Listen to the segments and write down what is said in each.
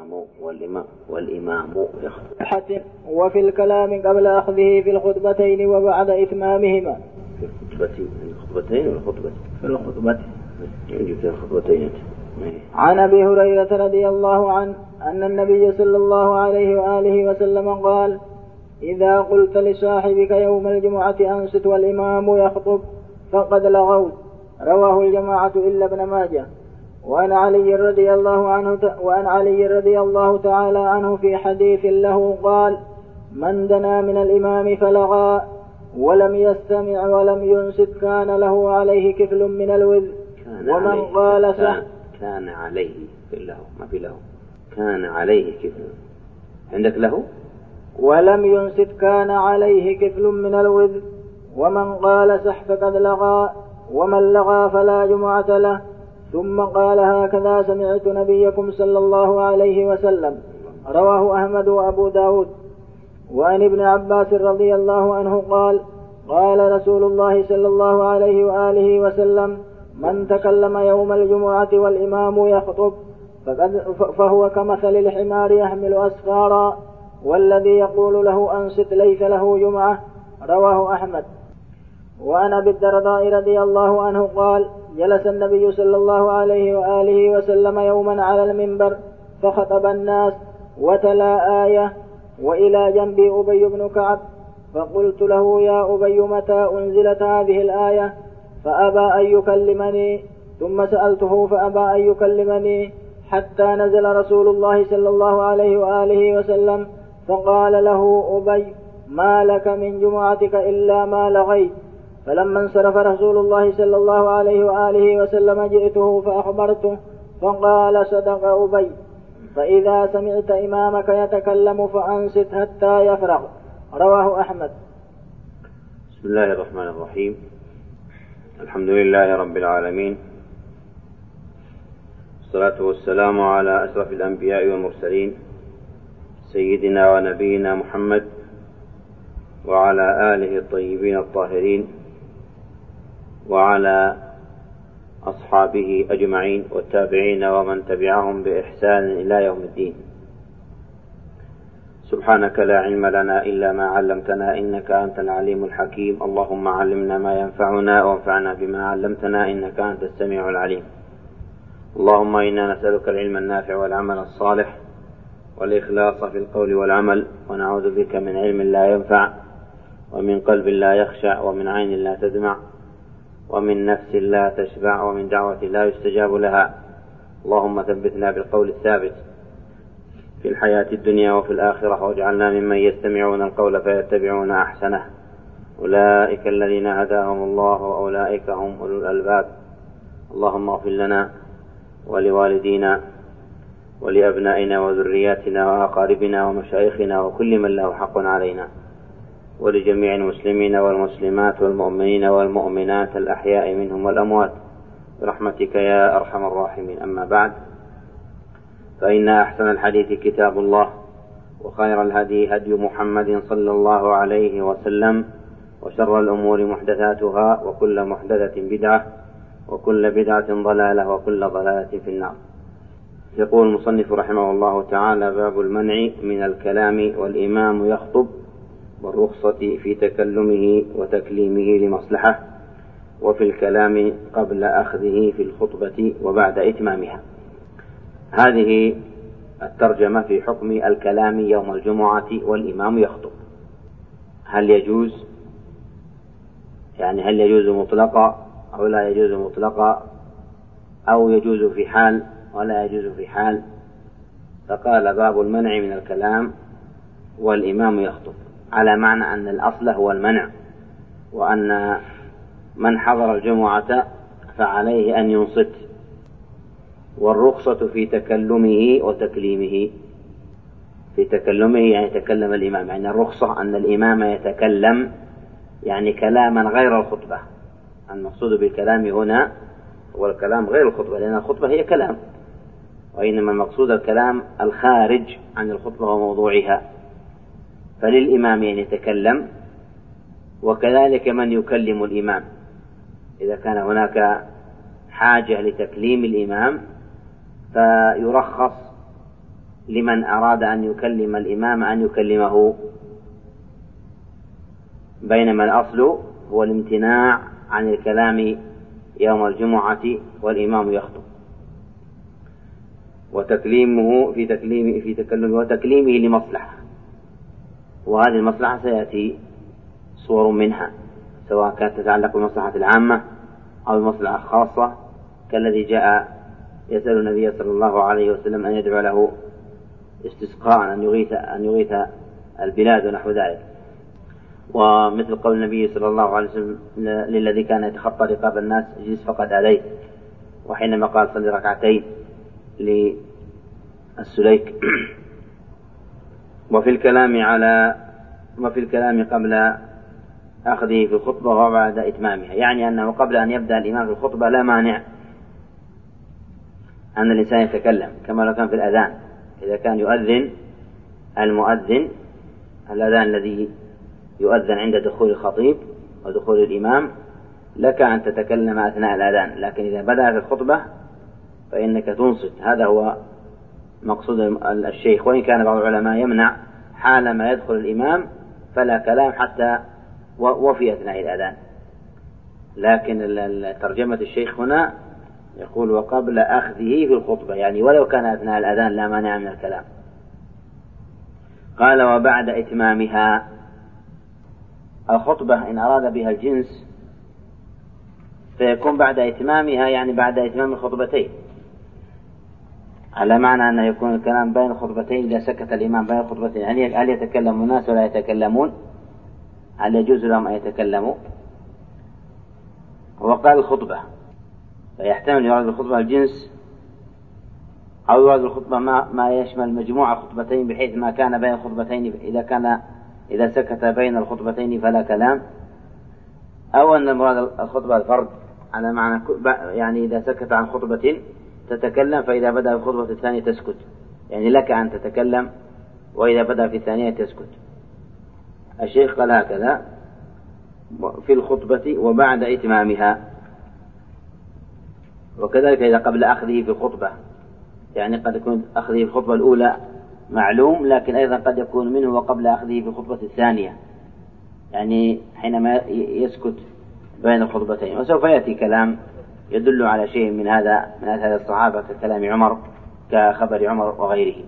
والإمام يخطب. وفي الكلام قبل أخذه في الخطبتين وبعد إتمامهما. في الخطبتين والخطبة. في الخطبة. يجب في الخطبتين. عن أبي هريرة رضي الله عنه أن النبي صلى الله عليه وآله وسلم قال: إذا قلت لصاحبك يوم الجمعة أنصت والإمام يخطب فقد لغوت. رواه الجماعة إلا ابن ماجه. وعن علي رضي الله تعالى عنه في حديث له قال: من دنا من الإمام فلغى ولم يستمع ولم ينصت كان له عليه كفل من الوزر. ومن قال كان عليه له، ما في له، كان عليه كفل. عندك له؟ ولم ينصت كان عليه كفل من الوزر. ومن قال سح فقد لغى ومن لغى فلا جمعة له. ثم قال: هكذا سمعت نبيكم صلى الله عليه وسلم. رواه أحمد وأبو داود. وعن ابن عباس رضي الله عنه قال: قال رسول الله صلى الله عليه وآله وسلم: من تكلم يوم الجمعة والإمام يخطب فهو كمثل الحمار يحمل أسفارا والذي يقول له أنصت ليس له جمعة. رواه أحمد. وعن أبي الدرداء رضي الله عنه قال: جلس النبي صلى الله عليه وآله وسلم يوما على المنبر فخطب الناس وتلا آية وإلى جنبي أبي بن كعب فقلت له: يا أبي متى أنزلت هذه الآية؟ فأبى أن يكلمني. ثم سألته فأبى أن يكلمني حتى نزل رسول الله صلى الله عليه وآله وسلم فقال له أبي: ما لك من جمعتك إلا ما لغيت. فلما انصرف رسول الله صلى الله عليه وآله وسلم جئته فأخبرته فقال: صدق أبي، فإذا سمعت إمامك يتكلم فأنصت حتى يفرغ. رواه أحمد. بسم الله الرحمن الرحيم. الحمد لله رب العالمين، والصلاة والسلام على أشرف الأنبياء والمرسلين سيدنا ونبينا محمد وعلى آله الطيبين الطاهرين وعلى أصحابه أجمعين والتابعين ومن تبعهم بإحسان إلى يوم الدين. سبحانك لا علم لنا إلا ما علمتنا إنك أنت العليم الحكيم. اللهم علمنا ما ينفعنا وانفعنا بما علمتنا إنك أنت السميع العليم. اللهم إنا نسألك العلم النافع والعمل الصالح والإخلاص في القول والعمل، ونعوذ بك من علم لا ينفع ومن قلب لا يخشع ومن عين لا تدمع ومن نفس لا تشبع ومن دعوة لا يستجاب لها. اللهم ثبتنا بالقول الثابت في الحياة الدنيا وفي الآخرة، واجعلنا ممن يستمعون القول فيتبعون أحسنه. أولئك الذين هداهم الله وأولئك هم أولو الألباب. اللهم اغفر لنا ولوالدينا ولأبنائنا وذرياتنا وأقاربنا ومشايخنا وكل من له حق علينا، ولجميع المسلمين والمسلمات والمؤمنين والمؤمنات الأحياء منهم والأموات برحمتك يا أرحم الراحمين. أما بعد، فإن أحسن الحديث كتاب الله، وخير الهدي هدي محمد صلى الله عليه وسلم، وشر الأمور محدثاتها، وكل محدثة بدعة، وكل بدعة ضلالة، وكل ضلالة في النار. يقول المصنف رحمه الله تعالى: باب المنع من الكلام والإمام يخطب، والرخصة في تكلمه وتكليمه لمصلحة، وفي الكلام قبل أخذه في الخطبة وبعد إتمامها. هذه الترجمة في حكم الكلام يوم الجمعة والإمام يخطب. هل يجوز؟ يعني هل يجوز مطلقا أو لا يجوز مطلقا، أو يجوز في حال ولا يجوز في حال؟ فقال: باب المنع من الكلام والإمام يخطب، على معنى أن الأصل هو المنع، وأن من حضر الجمعة فعليه أن ينصت. والرخصة في تكلمه وتكليمه. في تكلمه يعني يتكلم الإمام، يعني الرخصة أن الإمام يتكلم يعني كلاما غير الخطبة. المقصود بالكلام هنا هو الكلام غير الخطبة، لأن الخطبة هي كلام، وإنما المقصود الكلام الخارج عن الخطبة وموضوعها. فللإمام أن يتكلم، وكذلك من يكلم الإمام إذا كان هناك حاجة لتكليم الإمام فيرخص لمن أراد أن يكلم الإمام أن يكلمه، بينما الأصل هو الامتناع عن الكلام يوم الجمعة والإمام يخطب، وتكليمه في تكلمه وتكليمه لمصلحة، وهذه المصلحة سيأتي صور منها سواء كانت تتعلق بالمصلحة العامة أو المصلحة الخاصة، كالذي جاء يسأل النبي صلى الله عليه وسلم أن يدعو له استسقاء أن يغيث البلاد ونحو ذلك، ومثل قول النبي صلى الله عليه وسلم للذي كان يتخطى رقاب الناس اجلس فقد عليه، وحينما قال صلي ركعتين للسليك. وفي الكلام قبل أخذه في الخطبة وبعد إتمامها، يعني أنه قبل أن يبدأ الإمام في الخطبة لا مانع أن الإنسان يتكلم، كما لو كان في الأذان، إذا كان يؤذن المؤذن الأذان الذي يؤذن عند دخول الخطيب ودخول الإمام، لك أن تتكلم أثناء الأذان، لكن إذا بدأ في الخطبة فإنك تنصت. هذا هو مقصود الشيخ، وإن كان بعض العلماء يمنع حالما يدخل الإمام فلا كلام حتى وفي أثناء الأذان، لكن ترجمة الشيخ هنا يقول وقبل أخذه في الخطبة، يعني ولو كان أثناء الأذان لا مانع من الكلام. قال وبعد إتمامها، الخطبة إن أراد بها الجنس فيكون بعد إتمامها، يعني بعد إتمام الخطبتين، على معنى أن يكون الكلام بين الخطبتين إذا سكت الإمام بين الخطبتين. هل يتكلم الناس ولا يتكلمون؟ هل يجوز لهم أن يتكلموا؟ وقال الخطبة، فيحتمل يراد الخطبة الجنس أو يراد الخطبة ما يشمل مجموعة خطبتين، بحيث ما كان بين الخطبتين إذا سكت بين الخطبتين فلا كلام، أو أن المراد الخطبة الفرد، على معنى يعني إذا سكت عن خطبة تتكلم، فإذا بدأ الخطبة الثانية تسكت، يعني لك أن تتكلم وإذا بدأ في الثانية تسكت. الشيخ قال هكذا في الخطبة وبعد إتمامها، وكذلك إذا قبل أخذه في الخطبة، يعني قد يكون أخذه في الخطبة الأولى معلوم، لكن أيضا قد يكون منه وقبل أخذه في الخطبة الثانية، يعني حينما يسكت بين الخطبتين. وسوف يأتي كلام يدل على شيء من هذا الصحابة ككلام عمر، كخبر عمر وغيره.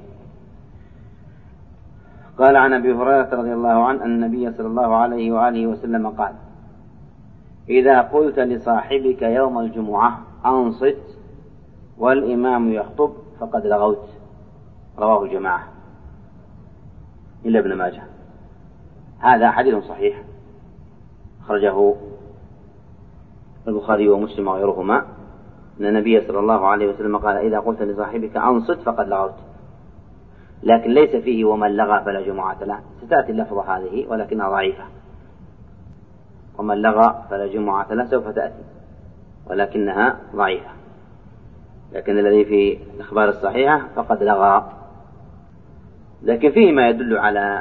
قال عن أبي هريرة رضي الله عنه أن النبي صلى الله عليه وآله وسلم قال إذا قلت لصاحبك يوم الجمعة أنصت والإمام يخطب فقد لغوت، رواه جماعة إلا ابن ماجه. هذا حديث صحيح خرجه البخاري ومسلم وغيرهما، أن النبي صلى الله عليه وسلم قال إذا قلت لصاحبك أنصت فقد لغوت، لكن ليس فيه ومن لغى فلا جمعة له، ستأتي اللفظة هذه ولكنها ضعيفة، ومن لغى فلا جمعة له سوف تأتي ولكنها ضعيفة، لكن الذي في الأخبار الصحيحة فقد لغى. لكن فيه ما يدل على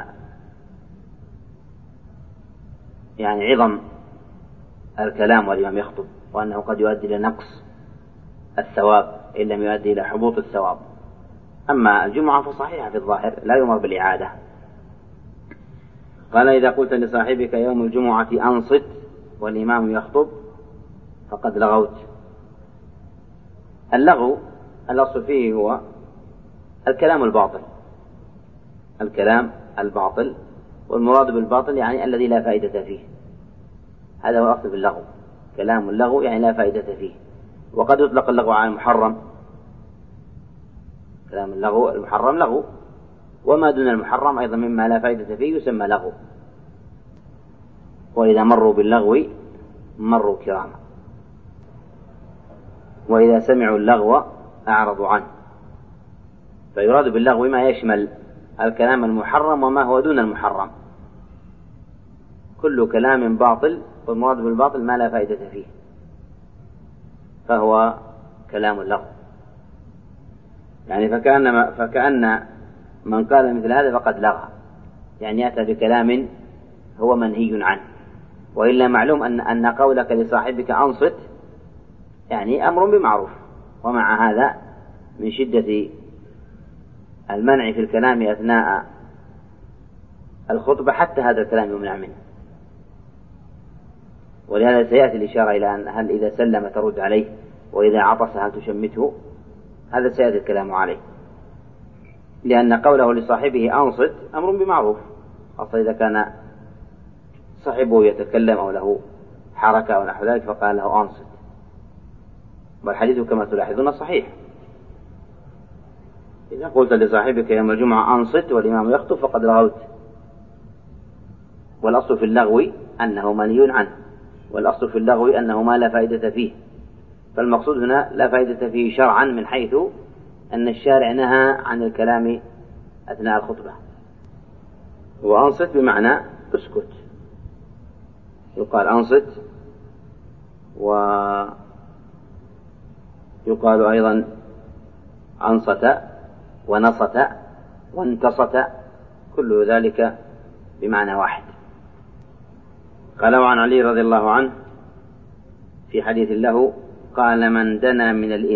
يعني عظم الكلام والإمام يخطب، وأنه قد يؤدي إلى نقص الثواب إن لم يؤدي إلى حبوط الثواب. أما الجمعة فصحيحة في الظاهر لا يؤمر بالإعادة. قال إذا قلت لصاحبك يوم الجمعة أنصت والإمام يخطب فقد لغوت. اللغو الأصل فيه هو الكلام الباطل، والمراد بالباطل يعني الذي لا فائدة فيه، هذا هو الأصل باللغو، كلام اللغو يعني لا فائدة فيه. وقد يطلق اللغو على المحرم، كلام اللغو المحرم لغو، وما دون المحرم أيضا مما لا فائدة فيه يسمى لغو. وإذا مروا باللغو مروا كراما، وإذا سمعوا اللغو أعرضوا عنه. فيراد باللغو ما يشمل الكلام المحرم وما هو دون المحرم، كل كلام باطل، والمراد بالباطل ما لا فائدة فيه فهو كلام اللغو. يعني فكأن من قال مثل هذا فقد لغى، يعني أتى بكلام هو منهي عنه. وإلا معلوم أن قولك لصاحبك أنصت يعني أمر بمعروف، ومع هذا من شدة المنع في الكلام أثناء الخطبة حتى هذا الكلام يمنع منه. ولهذا سيأتي الإشارة إلى أن هل إذا سلم ترد عليه، وإذا عطس هل تشمته، هذا سيأتي الكلام عليه، لأن قوله لصاحبه أنصت أمر بمعروف، خاصة إذا كان صاحبه يتكلم أو له حركة أو نحو ذلك فقال له أنصت. والحديث كما تلاحظون صحيح. إذا قلت لصاحبك يوم الجمعة أنصت والإمام يخطب فقد لغوت. والأصل في اللغو أنه منهي عنه، والأصل في اللغو أنه ما لا فائدة فيه. فالمقصود هنا لا فائدة فيه شرعا، من حيث أن الشارع نهى عن الكلام أثناء الخطبة. وأنصت بمعنى اسكت، يقال أنصت، ويقال أيضا أنصت ونصت وانتصت، كل ذلك بمعنى واحد. قال وعن علي رضي الله عنه في حديث له قال من دنا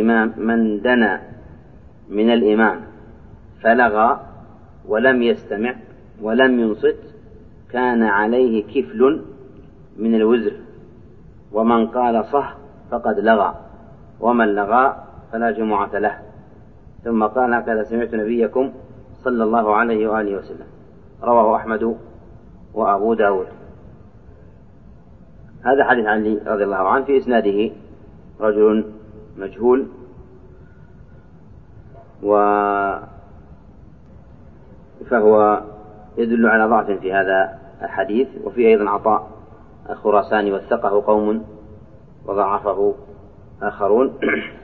من الإمام فلغى ولم يستمع ولم ينصت كان عليه كفل من الوزر، ومن قال صح فقد لغى، ومن لغى فلا جمعة له. ثم قال هكذا سمعت نبيكم صلى الله عليه وآله وسلم. رواه أحمد وأبو داود. هذا حديث علي رضي الله عنه، في إسناده رجل مجهول، فهو يدل على ضعف في هذا الحديث. وفي أيضا عطاء الخراساني وثقه قوم وضعفه آخرون.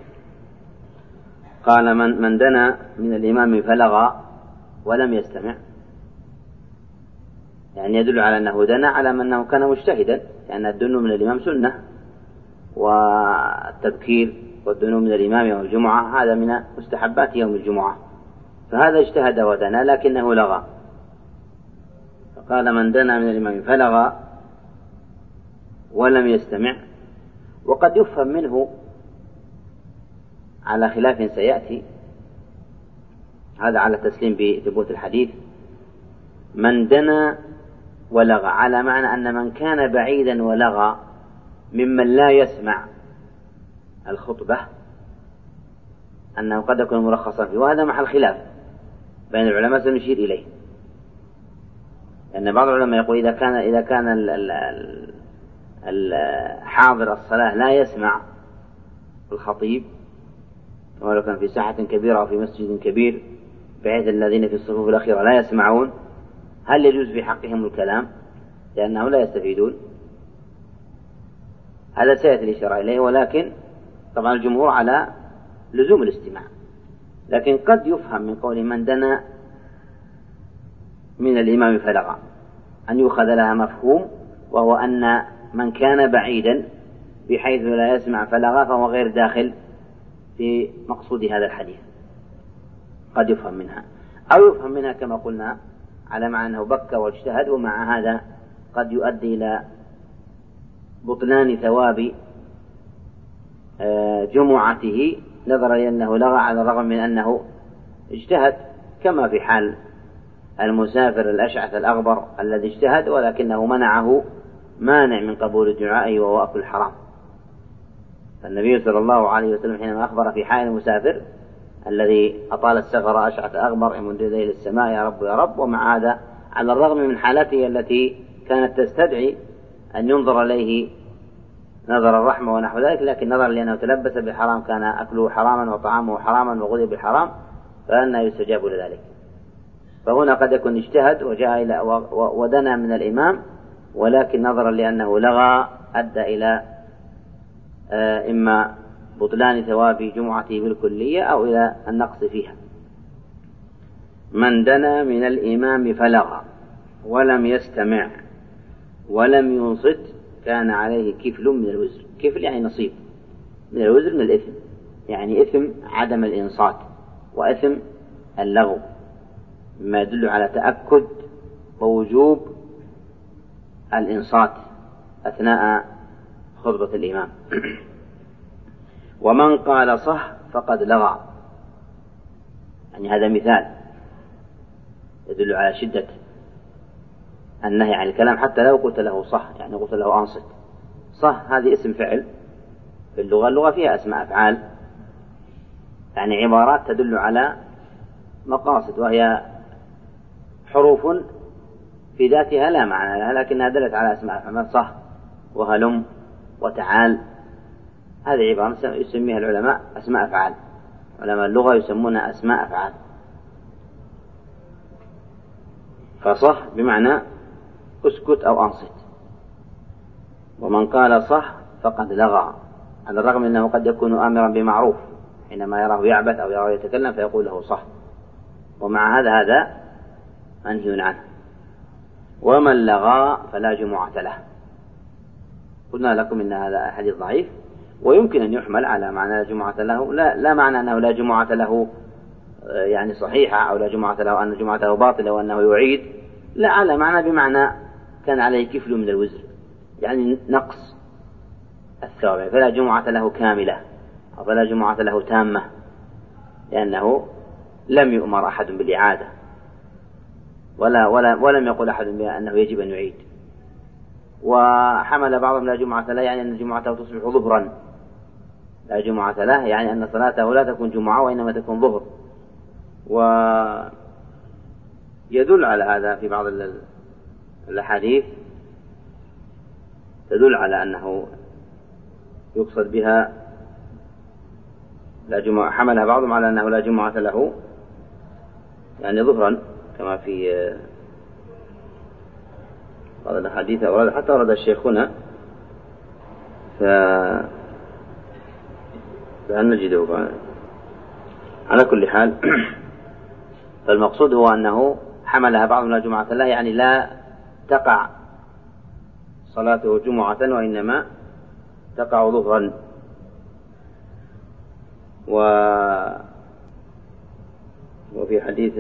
قال من دنا من الإمام فلغى ولم يستمع، يعني يدل على أنه دنا على أنه كان مجتهدا، لأن الدن من الإمام سنة، والتبكير والدنو من الإمام يوم الجمعة هذا من مستحبات يوم الجمعة، فهذا اجتهد ودنا لكنه لغى. فقال من دنا من الإمام فلغى ولم يستمع. وقد يفهم منه على خلاف سيأتي، هذا على تسليم بثبوت الحديث، من دنا ولغى على معنى أن من كان بعيدا ولغى ممن لا يسمع الخطبة أنه قد يكون مرخصا فيه، وهذا محل خلاف بين العلماء سنشير إليه. لأن بعض العلماء يقول إذا كان الحاضر الصلاة لا يسمع الخطيب، ولو كان في ساحة كبيرة أو في مسجد كبير بحيث الذين في الصفوف الأخيرة لا يسمعون، هل يجوز في حقهم الكلام لأنهم لا يستفيدون؟ هذا سيأتي الإشارة إليه، ولكن طبعا الجمهور على لزوم الاستماع. لكن قد يفهم من قول من دنا من الإمام فلغى أن يؤخذ لها مفهوم، وهو أن من كان بعيدا بحيث لا يسمع فلغى فهو غير داخل في مقصود هذا الحديث، قد يفهم منها. أو يفهم منها كما قلنا على معنى أنه بكى واجتهد، ومع هذا قد يؤدي إلى بطلان ثواب جمعته نظرا لأنه لغى على الرغم من أنه اجتهد، كما في حال المسافر الأشعث الأغبر الذي اجتهد ولكنه منعه مانع من قبول دعائه وهو أكل الحرام. فالنبي صلى الله عليه وسلم حينما أخبر في حال المسافر الذي أطال السفر أشعث أغبر يمد يديه للسماء يا رب يا رب، ومع هذا على الرغم من حالته التي كانت تستدعي أن ينظر إليه نظر الرحمة ونحو ذلك، لكن نظر لأنه تلبس بالحرام كان أكله حراما وطعامه حراما وغذي بالحرام، فأنه يستجاب لذلك. فهنا قد يكون اجتهد وجاء إلى ودنا من الإمام، ولكن نظرا لأنه لغى أدى إلى إما بطلان ثواب جمعته بالكلية أو إلى النقص فيها. من دنا من الإمام فلغى ولم يستمع ولم ينصت كان عليه كفل من الوزر. كفل يعني نصيب من الوزر، من الإثم، يعني إثم عدم الإنصات وإثم اللغو، مما يدل على تأكد ووجوب الإنصات أثناء خطبة الإمام. ومن قال صح فقد لغى، يعني هذا مثال، يدل على شدة النهي عن الكلام، حتى لو قلت له صح، يعني قلت له أنصت. صح هذه اسم فعل في اللغة، اللغة فيها أسماء أفعال، يعني عبارات تدل على مقاصد، وهي حروف في ذاتها لا معنى لها، لكنها دلت على أسماء أفعال. صح وهلم وتعال، هذه عبارة يسميها العلماء أسماء أفعال، علماء اللغة يسمونها أسماء أفعال. فصح بمعنى اسكت أو أنصت. ومن قال صح فقد لغى، على الرغم أنه قد يكون آمرا بمعروف حينما يراه يعبث أو يراه يتكلم فيقول له صح، ومع هذا منهي عنه. ومن لغى فلا جمعة له. قلنا لكم إن هذا حديث ضعيف، ويمكن أن يحمل على معنى لا جمعة له، لا معنى أنه لا جمعة له يعني صحيحة، أو لا جمعة له أن جمعته باطلة وأنه يعيد، لا، على معنى بمعنى كان عليه كفل من الوزر، يعني نقص الثواب، فلا جمعة له كاملة أو فلا جمعة له تامة، لأنه لم يؤمر أحد بالإعادة، ولم يقل أحد بأنه يجب أن يعيد. وحمل بعضهم لا جمعة له يعني أن جمعته تصبح ظهرا، لا جمعة له يعني أن صلاته لا تكون جمعة وإنما تكون ظهر. ويدل على هذا في بعض الأحاديث تدل على أنه يقصد بها لا جمعة، حملها بعضهم على أنه لا جمعة له يعني ظهرا، كما في بعض الأحاديث حتى ورد الشيخ هنا فهل نجده. على كل حال فالمقصود هو أنه حملها بعضهم لا جمعة له، يعني لا تقع صلاته جمعة وإنما تقع ظهرا. وفي حديث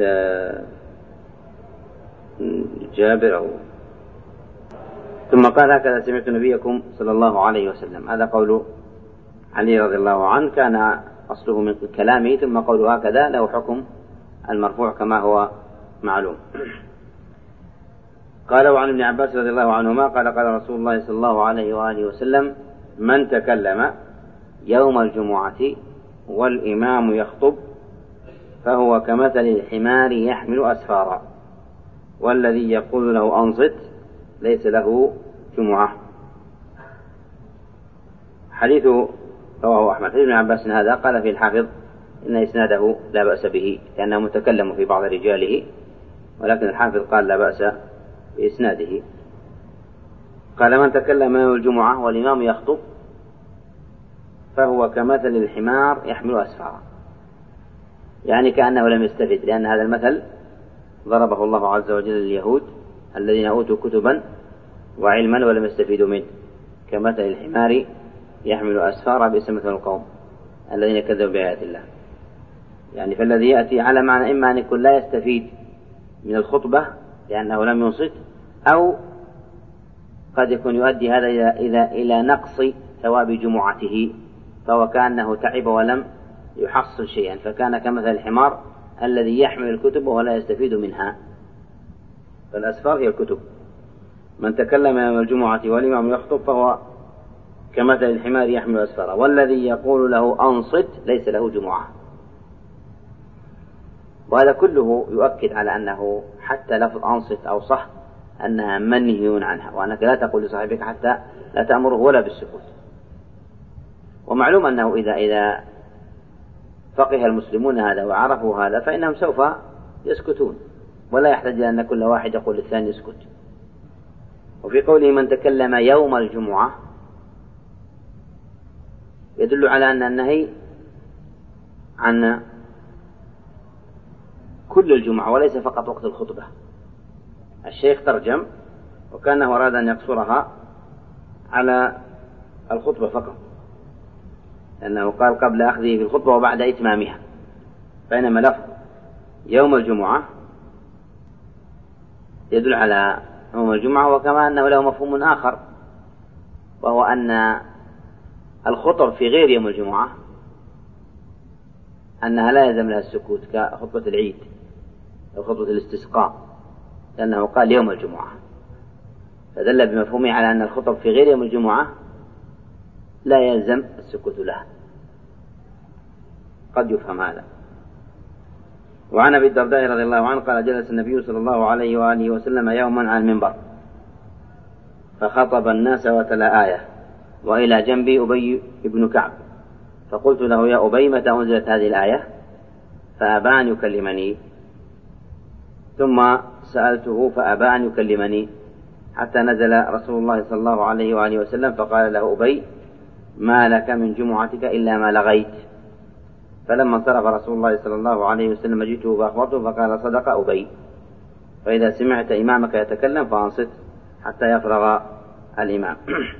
جابر ثم قال هكذا سمعت نبيكم صلى الله عليه وسلم، هذا قول علي رضي الله عنه، كان أصله من كلامه، ثم قوله هكذا له حكم المرفوع كما هو معلوم. قال وعن ابن عباس رضي الله عنهما قال قال رسول الله صلى الله عليه وآله وسلم من تكلم يوم الجمعة والإمام يخطب فهو كمثل الحمار يحمل أسفارا، والذي يقول له أنصت ليس له جمعة. حديث رواه أحمد. ابن عباس هذا قال فيه الحافظ إن إسناده لا بأس به لأنه متكلم في بعض رجاله، ولكن الحافظ قال لا بأس بإسناده. قال من تكلم يوم الجمعة والإمام يخطب فهو كمثل الحمار يحمل أسفارا، يعني كأنه لم يستفد، لأن هذا المثل ضربه الله عز وجل لليهود الذين أوتوا كتبا وعلما ولم يستفيدوا منه، كمثل الحمار يحمل أسفارا بئس مثل القوم الذين كذبوا بآيات الله. يعني فالذي يأتي على معنى إما أن يكون لا يستفيد من الخطبة لأنه لم ينصت، أو قد يكون يؤدي هذا إلى نقص ثواب جمعته، فهو كأنه تعب ولم يحصل شيئا، فكان كمثل الحمار الذي يحمل الكتب ولا يستفيد منها. فالأسفار هي الكتب. من تكلم يوم الجمعة والإمام يخطب فهو كمثل الحمار يحمل أسفارا، والذي يقول له أنصت ليس له جمعة. وهذا كله يؤكد على أنه حتى لفظ أنصت أو صح أنها منهي عنها، وأنك لا تقول لصاحبك حتى لا تأمره ولا بالسكوت. ومعلوم أنه إذا فقه المسلمون هذا وعرفوا هذا فإنهم سوف يسكتون، ولا يحتاج إلى أن كل واحد يقول للثاني اسكت. وفي قوله من تكلم يوم الجمعة يدل على أن النهي عن كل الجمعة وليس فقط وقت الخطبة. الشيخ ترجم وكانه أراد أن يقصرها على الخطبة فقط، لأنه قال قبل أخذه في الخطبة وبعد إتمامها، بينما لفظ يوم الجمعة يدل على يوم الجمعة، وكما أنه له مفهوم آخر، وهو أن الخطب في غير يوم الجمعة أنها لا يلزم لها السكوت كخطبة العيد، أو خطبة الاستسقاء، لأنه قال يوم الجمعة، فدل بمفهومه على أن الخطب في غير يوم الجمعة لا يلزم السكوت له، قد يفهم هذا. وعن أبي الدرداء رضي الله عنه قال جلس النبي صلى الله عليه وآله وسلم يوما على المنبر فخطب الناس وتلا آية وإلى جنبي أبي بن كعب، فقلت له يا أبي متى أنزلت هذه الآية؟ فأبى أن يكلمني، ثم سألته فأبى أن يكلمني، حتى نزل رسول الله صلى الله عليه وآله وسلم فقال له أبي ما لك من جمعتك إلا ما لغيت. فلما انصرف رسول الله صلى الله عليه وسلم جئته فأخبرته فقال صدق أبي، فإذا سمعت إمامك يتكلم فأنصت حتى يفرغ الإمام.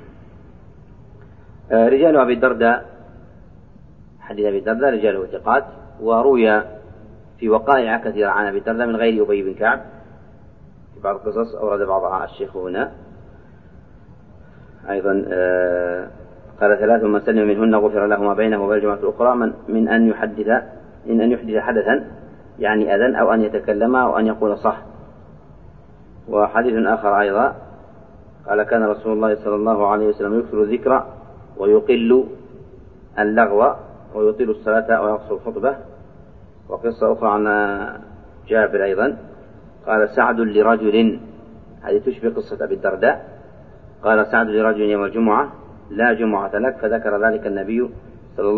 رجال أبي الدرداء، حديث أبي الدرداء رجاله ثقات، وروي في وقائع كثيرة عن أبي الدرداء من غير أبي بن كعب في بعض القصص أورد بعضها الشيخ هنا أيضا. قال 3 من سلم منهن غفر له ما بينه وبين الجمعة الأخرى من أن يحدث حدثا يعني أذن أو أن يتكلم أو أن يقول صح. وحديث آخر أيضا قال كان رسول الله صلى الله عليه وسلم يكثر الذكر ويقل اللغو ويطيل الصلاة ويقصر الخطبة. وقصة أخرى عن جابر أيضا قال سعد لرجل، هذه تشبه قصة أبي الدرداء، قال سعد لرجل يوم الجمعة لا جمعة لك، فذكر ذلك للنبي صلى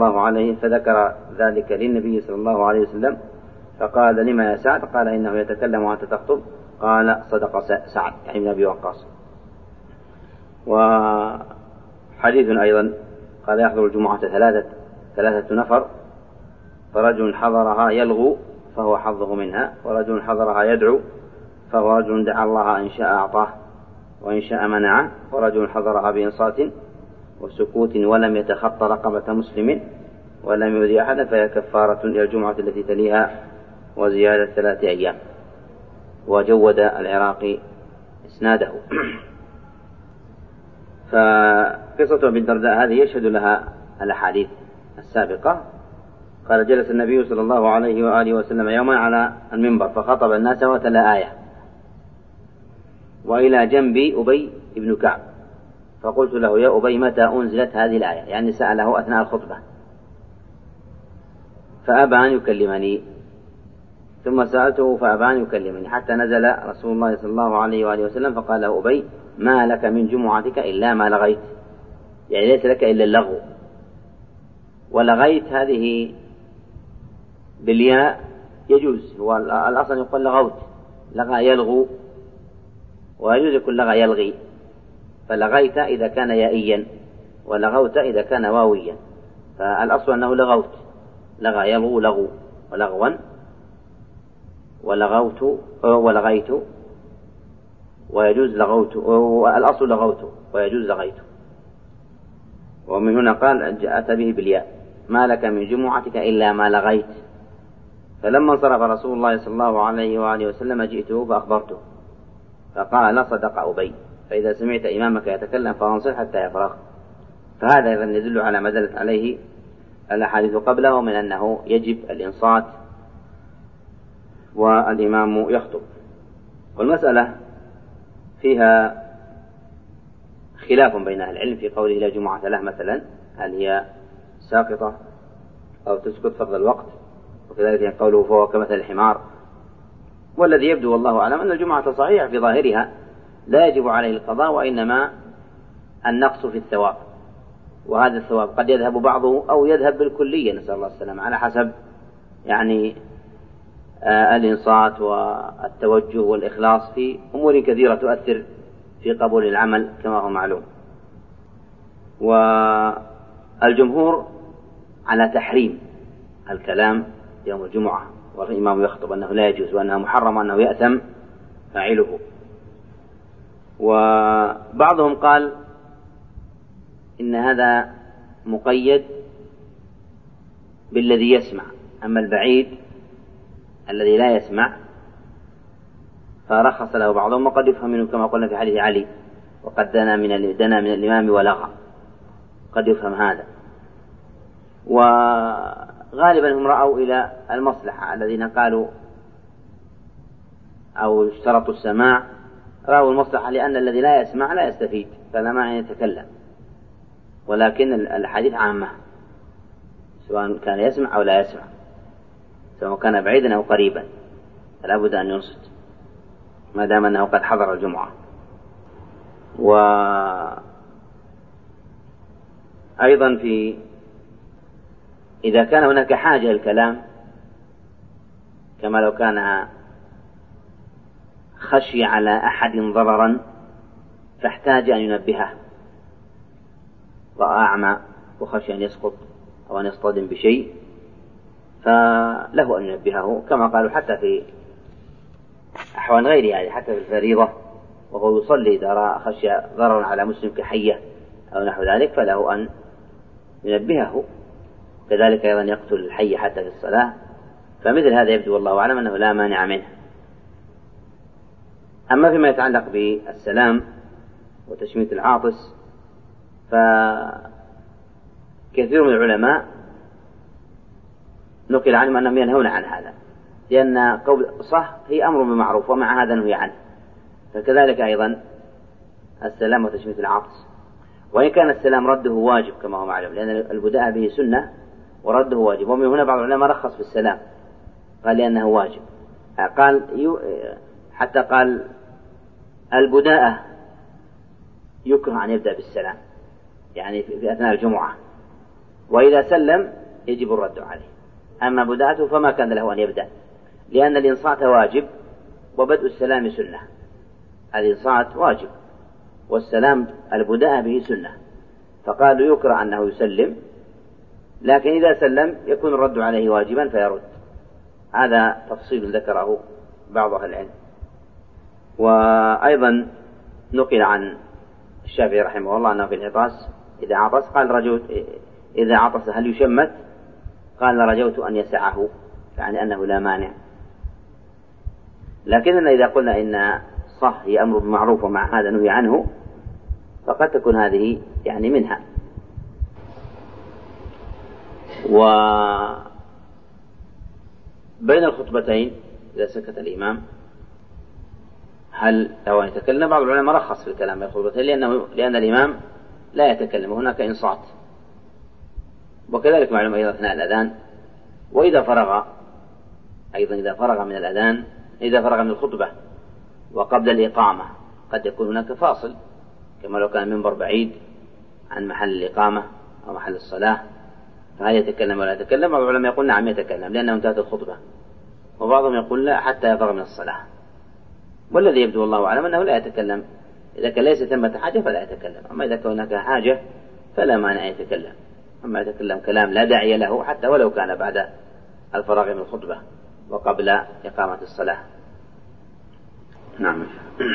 الله عليه وسلم فقال لما يا سعد؟ قال إنه يتكلم وأنت تخطب. قال صدق سعد يعني من أبي وقاص. وحديث أيضا قال يحضر الجمعة 3 نفر، فرجل حضرها يلغو فهو حظه منها، ورجل حضرها يدعو فهو رجل دعا الله إن شاء أعطاه وإن شاء منعه، ورجل حضرها بإنصات وسكوت ولم يتخطى رقبة مسلم ولم يؤذي أحدا فهي كفارة إلى الجمعة التي تليها وزيادة 3 أيام. وجود العراقي إسناده. فقصة أبي الدرداء هذه يشهد لها الأحاديث السابقة. قال جلس النبي صلى الله عليه وآله وسلم يوما على المنبر فخطب الناس وتلا آية وإلى جنبي أبي بن كعب، فقلت له يا أبي متى أنزلت هذه الآية؟ يعني سأله أثناء الخطبة، فأبى أن يكلمني، ثم سألته فأبى أن يكلمني، حتى نزل رسول الله صلى الله عليه وآله وسلم فقال له أبي ما لك من جمعتك إلا ما لغيت، يعني ليس لك إلا اللغو. ولغيت هذه بالياء يجوز، هو الأصل يقول لغوت، لغى يلغو، ويجوز يكون لغى يلغي، فلغيت إذا كان يائيا ولغوت إذا كان واويا، فالأصل أنه لغوت، لغى يلغو لغو ولغوا، ولغوت ولغيت ويجوز لغوت، والأصل لغوت ويجوز لغيت. ومن هنا قال جاءت به بالياء ما لك من جمعتك إلا ما لغيت. فلما انصرف رسول الله صلى الله عليه وآله وسلم جئته فأخبرته فقال صدق أبي، فإذا سمعت إمامك يتكلم فانصت حتى يفرغ. فهذا أيضا يدل على ما دلت عليه الأحاديث قبله من أنه يجب الإنصات والإمام يخطب. والمسألة فيها خلاف بين أهل العلم في قوله لا جمعة له مثلا، هل هي ساقطة أو تسقط فرض الوقت، وكذلك قوله فهو كمثل الحمار. والذي يبدو والله أعلم أن الجمعة صحيحة في ظاهرها لا يجب عليه القضاء، وإنما النقص في الثواب، وهذا الثواب قد يذهب بعضه أو يذهب بالكلية نسأل الله السلامة، على حسب يعني الإنصات والتوجه والإخلاص في أمور كثيرة تؤثر في قبول العمل كما هو معلوم. والجمهور على تحريم الكلام يوم الجمعة والإمام يخطب، أنه لا يجوز وأنه محرم وأنه يأثم فاعله. وبعضهم قال إن هذا مقيد بالذي يسمع، أما البعيد الذي لا يسمع فرخص له بعضهم، وقد يفهم منه كما قلنا في حديث علي وقد دنا من الإمام ولغى، قد يفهم هذا. وغالبا هم رأوا إلى المصلحة، الذين قالوا أو اشترطوا السماع رأوا المصلحة، لأن الذي لا يسمع لا يستفيد، فلا معنى أن يتكلم. ولكن الحديث عامة، سواء كان يسمع أو لا يسمع، سواء كان بعيدا أو قريبا، فلا بد أن ينصت ما دام أنه قد حضر الجمعة. وأيضا إذا كان هناك حاجة للكلام، كما لو كان خشي على أحد ضررا فاحتاج أن ينبهه، رأى أعمى وخشي أن يسقط أو أن يصطدم بشيء، فله أن ينبهه، كما قالوا حتى في أحوال غيرها، يعني حتى في الفريضة وهو يصلي إذا رأى خشي ضررا على مسلم كحية أو نحو ذلك فله أن ينبهه. كذلك أيضا يقتل الحي حتى في الصلاة. فمثل هذا يبدو والله أعلم أنه لا مانع منه. أما فيما يتعلق بالسلام وتشميت العاطس، فكثير من العلماء نقل عنهم أنهم ينهون عن هذا، لأن قول صح هي أمر بالمعروف ومع هذا نهي عنه، فكذلك أيضا السلام وتشميت العاطس، وإن كان السلام رده واجب كما هو معلوم، لأن البداء به سنة ورده واجب. ومن هنا بعض العلماء رخص في السلام، قال لأنه واجب، حتى قال البداءة يكره أن يبدأ بالسلام، يعني في أثناء الجمعة، وإذا سلم يجب الرد عليه. أما بداءته فما كان له أن يبدأ، لأن الإنصات واجب وبدء السلام سنة. الإنصات واجب والسلام البداء به سنة، فقالوا يكره أنه يسلم، لكن إذا سلم يكون الرد عليه واجبا فيرد. هذا تفصيل ذكره بعض أهل العلم. وأيضا نقل عن الشافعي رحمه الله أنه في العطاس إذا عطس قال إذا عطس هل يشمت؟ قال رجوت أن يسعه، يعني أنه لا مانع. لكننا إذا قلنا إن صح هي أمر بالمعروف ومع هذا نهي عنه، فقد تكون هذه يعني منها. وبين الخطبتين إذا سكت الإمام هل لو يتكلم؟ بعض العلماء رخص في الكلام بين الخطبتين لأن الإمام لا يتكلم، هناك إنصات. وكذلك معلوم أيضا أثناء الأذان، وإذا فرغ أيضا إذا فرغ من الأذان، إذا فرغ من الخطبة وقبل الإقامة قد يكون هناك فاصل، كما لو كان المنبر بعيد عن محل الإقامة أو محل الصلاة، فهل يتكلم ولا يتكلم؟ بعض العلماء يقول نعم يتكلم لأنه انتهت الخطبة، وبعضهم يقول لا حتى يفرغ من الصلاة. والذي يبدو الله أعلم أنه لا يتكلم، إذا كان ليس ثمة حاجة فلا يتكلم، أما إذا كان هناك حاجة فلا مانع أن يتكلم. أما يتكلم كلام لا داعي له حتى ولو كان بعد الفراغ من الخطبة وقبل إقامة الصلاة. نعم.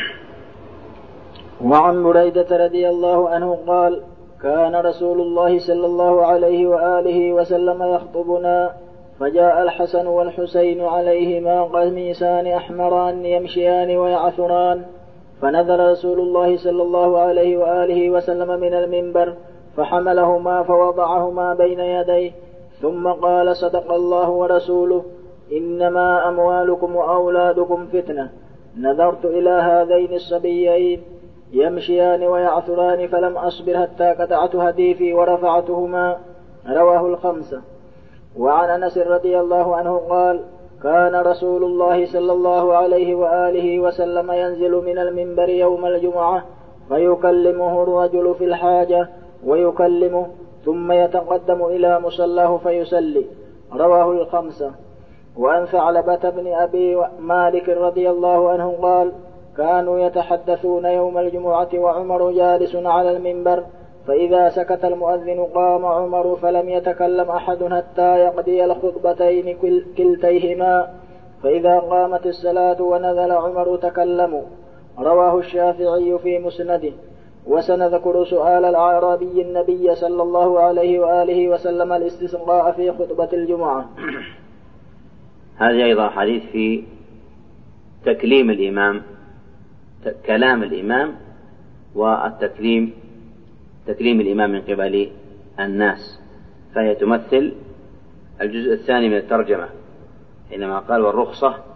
وعن بريدة رضي الله عنه قال كان رسول الله صلى الله عليه وآله وسلم يخطبنا، فجاء الحسن والحسين عليهما قميصان أحمران يمشيان ويعثران، فنزل رسول الله صلى الله عليه وآله وسلم من المنبر فحملهما فوضعهما بين يديه، ثم قال صدق الله ورسوله إنما أموالكم وأولادكم فتنة. نظرت إلى هذين الصبيين يمشيان ويعثران فلم أصبر حتى قطعت هديفي ورفعتهما. رواه الخمسة. وعن أنس رضي الله عنه قال كان رسول الله صلى الله عليه وآله وسلم ينزل من المنبر يوم الجمعة فيكلمه الرجل في الحاجة ويكلمه ثم يتقدم إلى مصلاه فيصلي. رواه الخمسة. وعن ثعلبة بن أبي مالك رضي الله عنه قال كانوا يتحدثون يوم الجمعة وعمر جالس على المنبر، فإذا سكت المؤذن قام عمر فلم يتكلم أحد حتى يقضي الخطبتين كلتيهما، فإذا قامت الصلاة ونزل عمر تكلموا. رواه الشافعي في مسنده. وسنذكر سؤال الأعرابي النبي صلى الله عليه وآله وسلم الاستسقاء في خطبة الجمعة. هذه أيضا حديث في تكليم الإمام، كلام الإمام والتكليم، تكليم الإمام من قبل الناس، فهي تمثل الجزء الثاني من الترجمة حينما قال والرخصة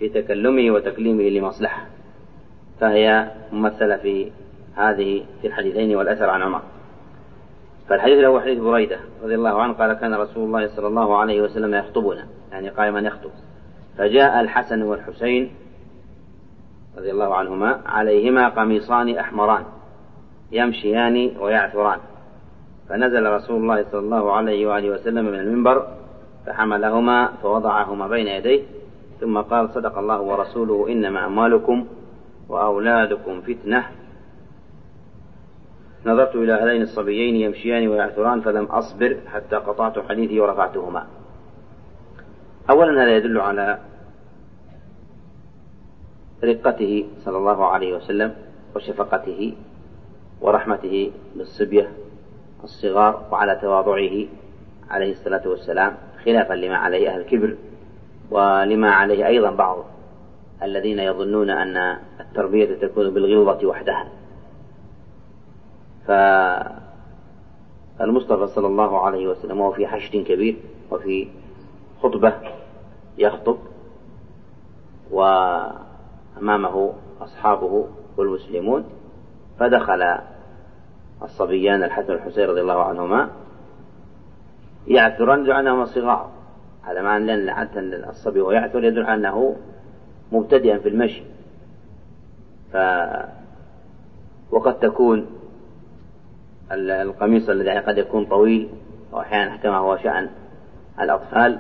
في تكلمه وتكليمه لمصلحة، فهي ممثلة في الحديثين والأثر عن عمر. فالحديث الأول حديث بريدة رضي الله عنه قال كان رسول الله صلى الله عليه وسلم يخطبنا، يعني قائما يخطب، فجاء الحسن والحسين رضي الله عنهما عليهما قميصان أحمران يمشيان ويعثران، فنزل رسول الله صلى الله عليه وآله وسلم من المنبر فحملهما فوضعهما بين يديه، ثم قال صدق الله ورسوله إنما أموالكم وأولادكم فتنة. نظرت إلى هذين الصبيين يمشيان ويعثران فلم أصبر حتى قطعت حديثي ورفعتهما. أولا هذا يدل على رقته صلى الله عليه وسلم وشفقته ورحمته بالصبية الصغار، وعلى تواضعه عليه الصلاة والسلام، خلافا لما عليه أهل الكبر ولما عليه أيضا بعض الذين يظنون أن التربية تكون بالغلظة وحدها. فالمصطفى صلى الله عليه وسلم وهو في حشد كبير وفي خطبة يخطب وأمامه أصحابه والمسلمون، فدخل الصبيان الحسن والحسين رضي الله عنهما يعثران لأنهما صغار، هذا معنى أن حتى الصبي ويعثر يدل على أنه مبتدئا في المشي. وقد تكون القميص الذي قد يكون طويل وأحيانا كما هو شأن الأطفال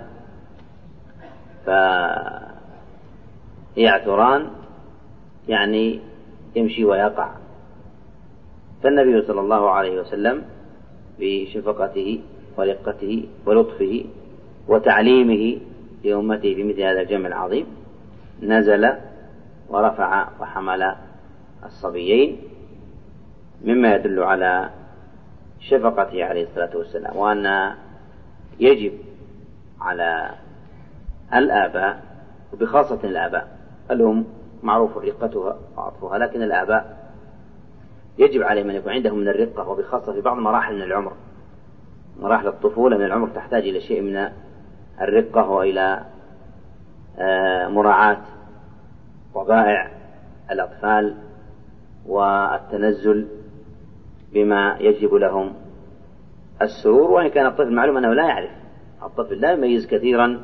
فيعثران يعني يمشي ويقع. فالنبي صلى الله عليه وسلم بشفقته ورقته ولطفه وتعليمه لأمته في مثل هذا الجمع العظيم نزل ورفع وحمل الصبيين، مما يدل على شفقته عليه الصلاة والسلام، وأن يجب على الآباء وبخاصة الآباء الأم معروف رقتها وعطفها، لكن الآباء يجب عليهم أن يكون عندهم من الرقة، وبخاصة في بعض مراحل من العمر، مراحل الطفولة من العمر تحتاج إلى شيء من الرقة وإلى مراعاة طبائع الأطفال والتنزل بما يجب لهم السرور. وإن كان الطفل معلوم أنه لا يعرف، الطفل لا يميز كثيرا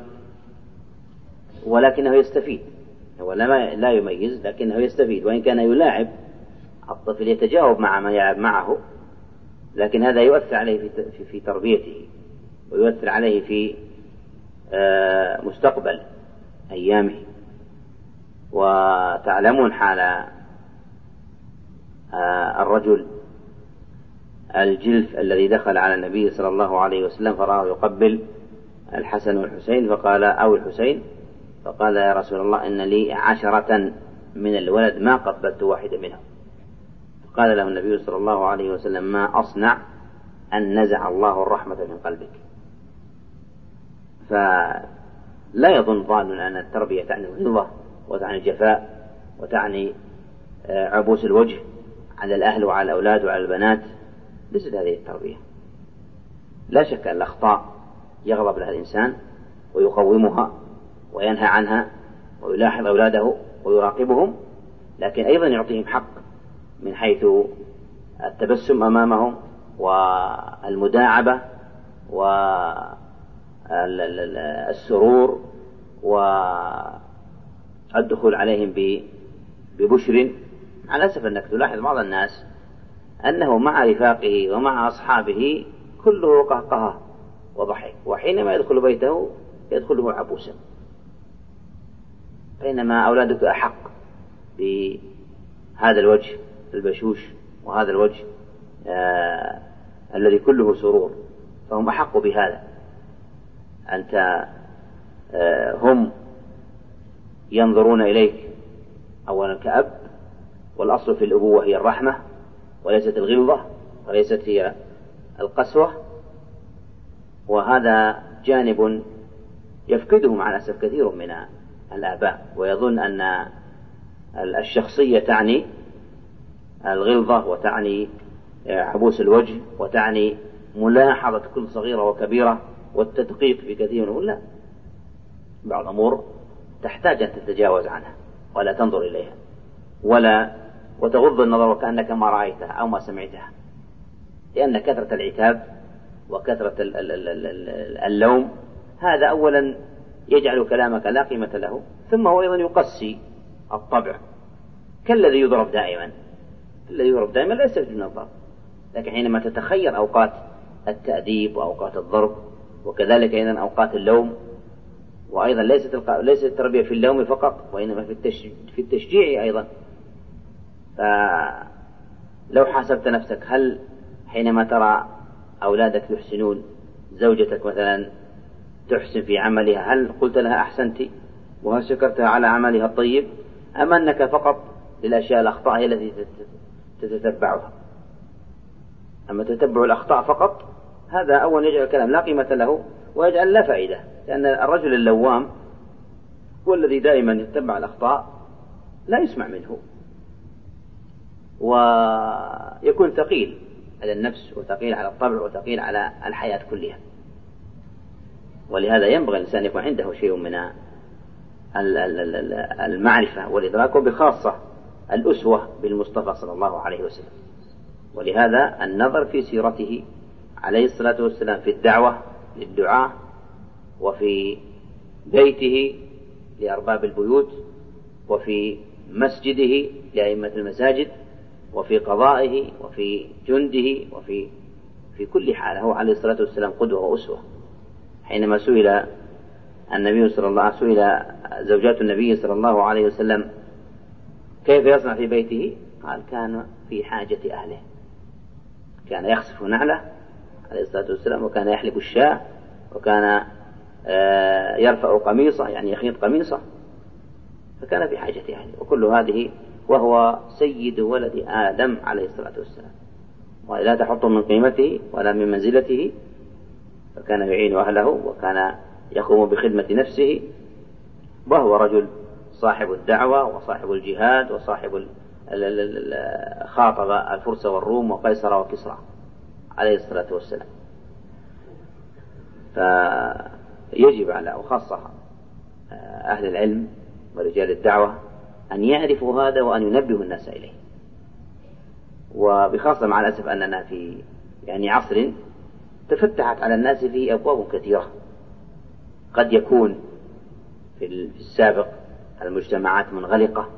ولكنه يستفيد، هو لا يميز لكنه يستفيد، وإن كان يلاعب الطفل يتجاوب مع ما يلعب معه، لكن هذا يؤثر عليه في تربيته ويؤثر عليه في مستقبل أيامه. وتعلمون حال الرجل الجلف الذي دخل على النبي صلى الله عليه وسلم فرآه يقبل الحسن والحسين أو الحسين، فقال يا رسول الله إن لي 10 من الولد ما قبلت واحدة منهم. قال له النبي صلى الله عليه وسلم ما أصنع أن نزع الله الرحمة من قلبك. فلا يظن ظان أن التربية تعني الغلظة وتعني الجفاء وتعني عبوس الوجه على الأهل وعلى الأولاد وعلى البنات، ليست هذه التربية. لا شك أن الأخطاء يغضب لها الإنسان ويقومها وينهى عنها ويلاحظ أولاده ويراقبهم، لكن أيضا يعطيهم حق من حيث التبسم أمامهم والمداعبة والسرور والدخول عليهم ببشر. على أسف أنك تلاحظ بعض الناس أنه مع رفاقه ومع أصحابه كله قهقه وضحك، وحينما يدخل بيته يدخله عبوسا، بينما أولادك أحق بهذا الوجه البشوش وهذا الوجه الذي كله سرور، فهم أحق بهذا. أنت هم ينظرون إليك أولا كأب، والأصل في الأبوة هي الرحمة وليست الغلظة وليست هي القسوة، وهذا جانب يفقده مع الأسف كثير من الآباء، ويظن أن الشخصية تعني الغلظة وتعني حبوس الوجه وتعني ملاحظة كل صغيرة وكبيرة والتدقيق في كثير منه. لا، بعض الأمور تحتاج أن تتجاوز عنها ولا تنظر إليها وتغض النظر وكأنك ما رأيتها أو ما سمعتها، لأن كثرة العتاب وكثرة اللوم هذا أولا يجعل كلامك لا قيمة له، ثم هو أيضا يقسي الطبع كالذي يضرب دائما. الذي يضرب دائما لا يستفيد من الضرب، لكن حينما تتخير أوقات التأديب وأوقات الضرب وكذلك أيضا أوقات اللوم، وأيضا ليست التربية في اللوم فقط وإنما في التشجيع أيضا. فلو حاسبت نفسك، هل حينما ترى أولادك يحسنون، زوجتك مثلا تحسن في عملها، هل قلت لها أحسنتي وهل شكرتها على عملها الطيب، أم أنك فقط للأشياء الأخطاء هي التي تتتبعها؟ أما تتبع الأخطاء فقط هذا أول يجعل الكلام لا قيمة له ويجعل لا فائدة، لأن الرجل اللوام هو الذي دائما يتبع الأخطاء لا يسمع منه ويكون ثقيل على النفس وثقيل على الطبع وثقيل على الحياة كلها. ولهذا ينبغي الإنسان يكون عنده شيء من المعرفة والإدراك، وبخاصة الأسوة بالمصطفى صلى الله عليه وسلم. ولهذا النظر في سيرته عليه الصلاة والسلام في الدعوة للدعاة، وفي بيته لأرباب البيوت، وفي مسجده لأئمة المساجد، وفي قضائه، وفي جنده، وفي كل حال هو عليه الصلاة والسلام قدوة وأسوة. حينما سئل زوجات النبي صلى الله عليه وسلم كيف يصنع في بيته، قال كان في حاجة أهله، كان يخسف نعله عليه الصلاة والسلام، وكان يحلب الشاة، وكان يرفع قميصه يعني يخيط قميصه، فكان في حاجة أهله. وكل هذه وهو سيد ولد آدم عليه الصلاة والسلام، ولا تحط من قيمته ولا من منزلته، فكان يعين أهله وكان يقوم بخدمة نفسه، وهو رجل صاحب الدعوة وصاحب الجهاد وصاحب خاطب الفرس والروم وقيصر وكسرى عليه الصلاة والسلام. فيجب على وخاصة أهل العلم ورجال الدعوة أن يعرفوا هذا وأن ينبهوا الناس إليه. وبخاصة مع الأسف أننا في عصر تفتحت على الناس فيه أبواب كثيرة. قد يكون في السابق المجتمعات منغلقة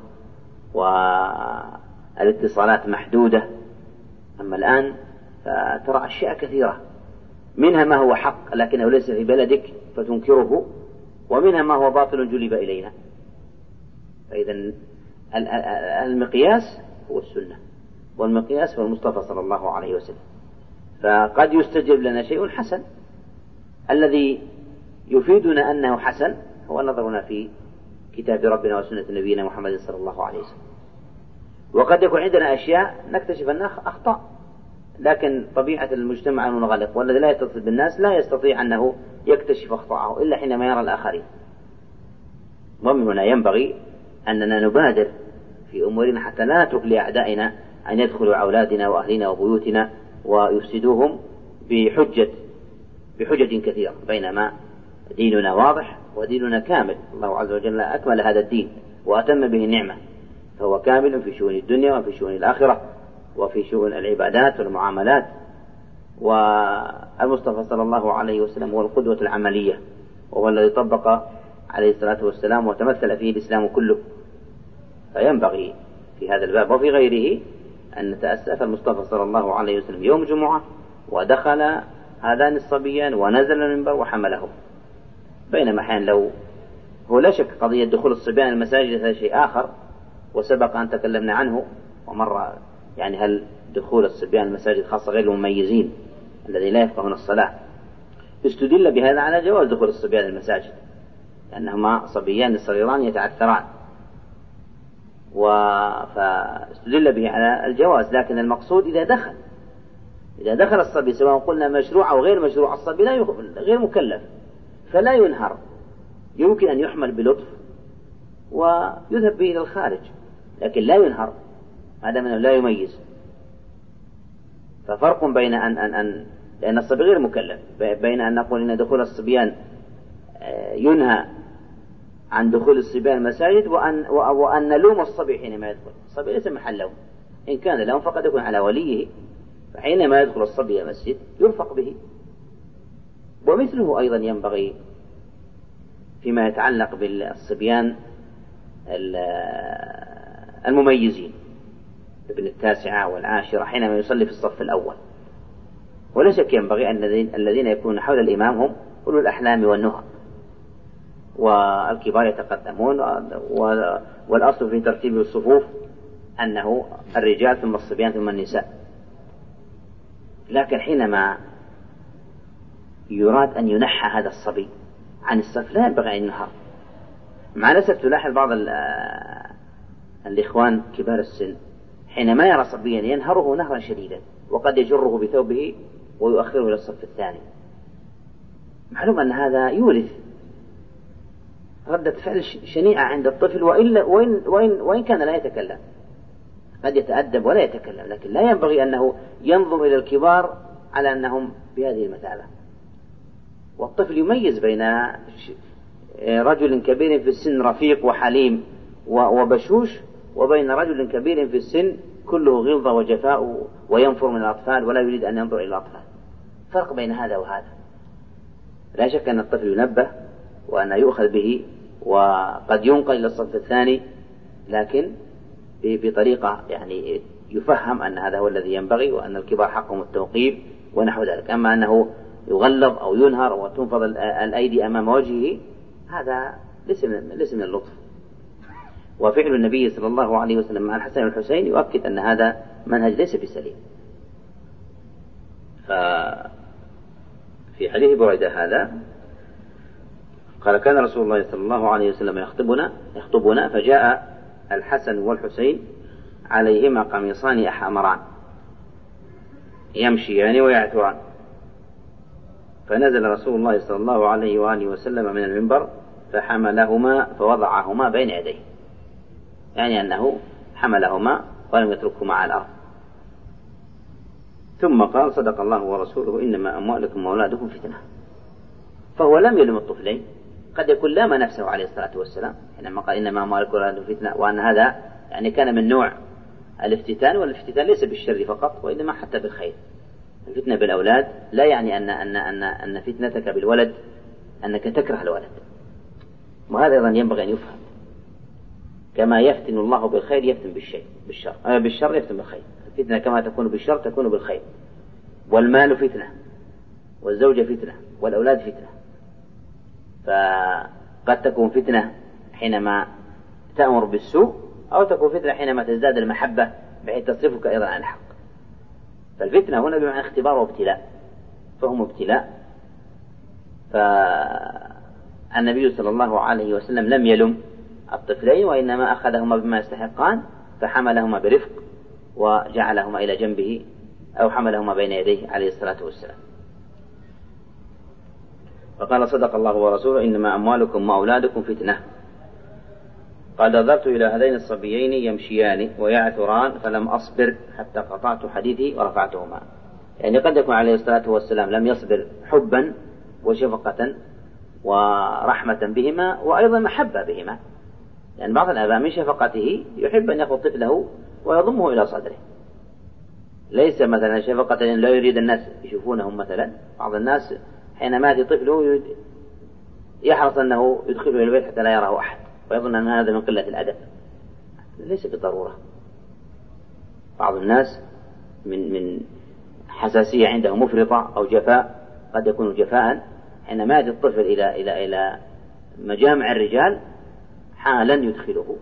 والاتصالات محدودة، أما الآن فترى أشياء كثيرة، منها ما هو حق لكنه ليس في بلدك فتنكره، ومنها ما هو باطل جلب إلينا. فإذا المقياس هو السنة، والمقياس هو المصطفى صلى الله عليه وسلم. فقد يستجب لنا شيء حسن، الذي يفيدنا أنه حسن هو نظرنا في كتاب ربنا وسنة نبينا محمد صلى الله عليه وسلم. وقد يكون عندنا أشياء نكتشف أنها أخطاء، لكن طبيعة المجتمع المنغلق والذي لا يتصل بالناس لا يستطيع أنه يكتشف أخطاءه إلا حينما يرى الآخرين. ومن هنا ينبغي أننا نبادر في أمورنا حتى لا نترك لأعدائنا أن يدخلوا أولادنا وأهلنا وبيوتنا ويفسدوهم بحجج كثيرة، بينما ديننا واضح وديننا كامل. الله عز وجل أكمل هذا الدين وأتم به النعمة، فهو كامل في شؤون الدنيا وفي شؤون الآخرة وفي شؤون العبادات والمعاملات. والمصطفى صلى الله عليه وسلم هو القدوة العملية، وهو الذي طبق عليه الصلاة والسلام وتمثل فيه الإسلام كله. فينبغي في هذا الباب وفي غيره أن نتأسف. المصطفى صلى الله عليه وسلم يوم جمعة ودخل هذان الصبيان ونزل المنبر وحمله، بينما حين لو هو لا شك قضية دخول الصبيان المساجد هذا شيء آخر، وسبق أن تكلمنا عنه ومر هل دخول الصبيان المساجد خاصة غير المميزين الذي لا يفقهون الصلاة، استدل بهذا على جواز دخول الصبيان المساجد، لأنهما صبيان صغيران يتعثران، فاستدل به على الجواز. لكن المقصود إذا دخل الصبي سواء قلنا مشروع أو غير مشروع، الصبي غير مكلف فلا ينهر، يمكن أن يحمل بلطف ويذهب به إلى الخارج، لكن لا ينهر، هذا منه لا يميز. ففرق بين أن لأن الصبي غير مكلف، بين أن نقول إن دخول الصبيان ينهى عن دخول الصبيان المساجد وأن نلوم الصبي حينما يدخل. الصبي ليس محل لوم، إن كان لوم فقد يكون على وليه، فحينما يدخل الصبي المسجد يرفق به. ومثله أيضا ينبغي فيما يتعلق بالصبيان المميزين، ابن 9 والعاشرة حينما يصلي في الصف الأول. ولا شك ينبغي أن الذين يكونون حول الإمام هم أولو الأحلام والنهى، والكبار يتقدمون، والأصل في ترتيب الصفوف أنه الرجال ثم الصبيان ثم النساء. لكن حينما يراد أن ينحى هذا الصبي عن الصف لا ينبغي أن ينهر. مع الأسف تلاحظ بعض الإخوان كبار السن حينما يرى صبيا ينهره نهرا شديدا وقد يجره بثوبه ويؤخره إلى الصف الثاني. معلوم أن هذا يورث ردة فعل شنيعة عند الطفل، وإن كان لا يتكلم، قد يتأدب ولا يتكلم، لكن لا ينبغي أنه ينظر إلى الكبار على أنهم بهذه المثابة. والطفل يميز بين رجل كبير في السن رفيق وحليم وبشوش، وبين رجل كبير في السن كله غلظة وجفاء وينفر من الأطفال ولا يريد أن ينظر إلى الأطفال. فرق بين هذا وهذا. لا شك أن الطفل ينبه وأن يؤخذ به وقد ينقل إلى الصف الثاني، لكن بطريقة يعني يفهم أن هذا هو الذي ينبغي، وأن الكبار حقهم التوقير ونحو ذلك. أما أنه يغلظ أو ينهر وتنفض الأيدي أمام وجهه، هذا ليس من اللطف. وفعل النبي صلى الله عليه وسلم مع الحسن والحسين يؤكد أن هذا منهج ليس بسليم. في حديث بريدة هذا قال: كان رسول الله صلى الله عليه وسلم يخطبنا فجاء الحسن والحسين عليهما قميصان أحمران يمشيان ويعثران، فنزل رسول الله صلى الله عليه وآله وسلم من المنبر فحملهما فوضعهما بين يديه، يعني أنه حملهما ولم يتركهما على الأرض. ثم قال: صدق الله ورسوله إنما أموالكم وأولادكم فتنة. فهو لم يلم الطفلين، قد يكون لام نفسه عليه الصلاة والسلام حينما قال إنما أموالكم وأولادكم فتنة، وأن هذا يعني كان من نوع الافتتان، والافتتان ليس بالشر فقط وإنما حتى بالخير. الفتنة بالأولاد لا يعني أن فتنتك بالولد أنك تكره الولد، وهذا أيضا ينبغي أن يفهم. كما يفتن الله بالخير يفتن بالشر يفتن بالخير. الفتنة كما تكون بالشر تكون بالخير. والمال فتنة، والزوجة فتنة، والأولاد فتنة. فقد تكون فتنة حينما تأمر بالسوء، أو تكون فتنة حينما تزداد المحبة بحيث تصرفك أيضا عن الحق. فالفتنة هنا بمعنى اختبار وابتلاء، فهم ابتلاء. فالنبي صلى الله عليه وسلم لم يلم الطفلين، وإنما أخذهما بما يستحقان فحملهما برفق وجعلهما إلى جنبه، أو حملهما بين يديه عليه الصلاة والسلام. فقال: صدق الله ورسوله إنما أموالكم وأولادكم فتنة. قال: نظرت إلى هذين الصبيين يمشيان ويعثران فلم أصبر حتى قطعت حديثي ورفعتهما. يعني قد يكون عليه الصلاة والسلام لم يصبر حبا وشفقة ورحمة بهما، وأيضا محبة بهما. يعني بعض الآباء من شفقته يحب أن يأخذ طفله ويضمه إلى صدره، ليس مثلا شفقة لا يريد الناس يشوفونهم. مثلا بعض الناس حينما يأتي طفله يحرص أنه يدخله إلى البيت حتى لا يراه أحد، ويظن أن هذا من قلة الأدب. ليس بالضرورة. بعض الناس من حساسية عنده مفرطة أو جفاء، قد يكون جفاء حينما يأتي الطفل إلى مجامع الرجال حالا يدخله،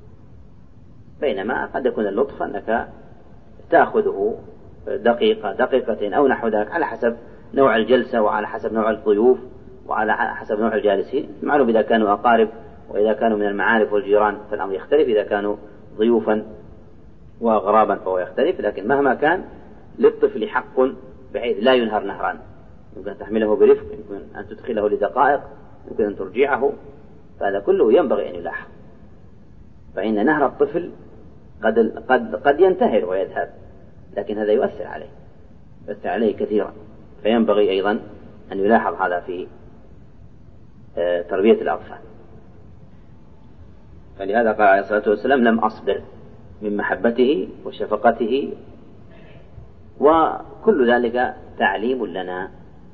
بينما قد يكون اللطف أنك تأخذه دقيقة دقيقتين أو نحو ذلك، على حسب نوع الجلسة وعلى حسب نوع الضيوف وعلى حسب نوع الجالسين. معلوم إذا كانوا أقارب وإذا كانوا من المعارف والجيران فالأمر يختلف، إذا كانوا ضيوفا وأغرابا فهو يختلف. لكن مهما كان للطفل حق بحيث لا ينهر نهرا، يمكن أن تحمله برفق، يمكن أن تدخله لدقائق، يمكن أن ترجعه، فهذا كله ينبغي أن يلاحظ. فإن نهر الطفل قد ينتهر ويذهب، لكن هذا يؤثر عليه كثيرا. فينبغي أيضا أن يلاحظ هذا في تربية الأطفال. فلهذا قال عليه الصلاة والسلام لم أصبر من محبته وشفقته، وكل ذلك تعليم لنا.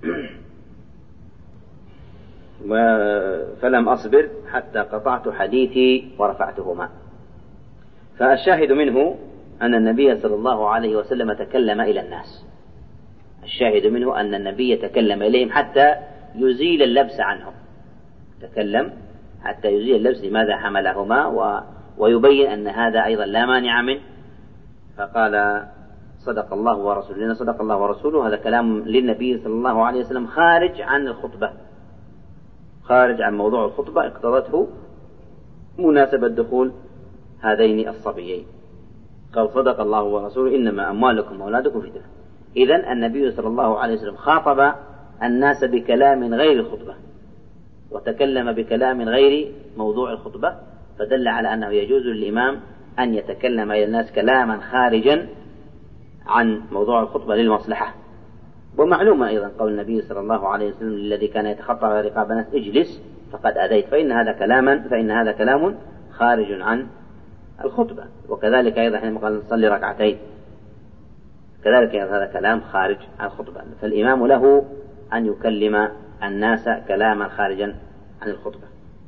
فلم أصبر حتى قطعت حديثي ورفعتهما. فالشاهد منه أن النبي صلى الله عليه وسلم تكلم إلى الناس، الشاهد منه أن النبي تكلم إليهم حتى يزيل اللبس عنهم، تكلم حتى يزيل اللبس لماذا حملهما ويبين أن هذا أيضا لا مانع منه. فقال صدق الله ورسوله، لأن صدق الله ورسوله هذا كلام للنبي صلى الله عليه وسلم خارج عن الخطبة، خارج عن موضوع الخطبة، اقتضته مناسبة دخول هذين الصبيين. قال صدق الله ورسوله إنما أموالكم وأولادكم فتنة. إذن النبي صلى الله عليه وسلم خاطب الناس بكلام غير الخطبة، وتكلم بكلام غير موضوع الخطبة، فدل على أنه يجوز للإمام أن يتكلم إلى الناس كلاما خارجا عن موضوع الخطبة للمصلحة. ومعلوم أيضا قول النبي صلى الله عليه وسلم الذي كان يتخطى على رقاب الناس اجلس فقد أذيت، فإن هذا كلام خارج عن الخطبة. وكذلك أيضا حينما قال صلي ركعتين، كذلك هذا كلام خارج عن الخطبة، فالإمام له أن يكلم الناس كلاما خارجا عن الخطبة.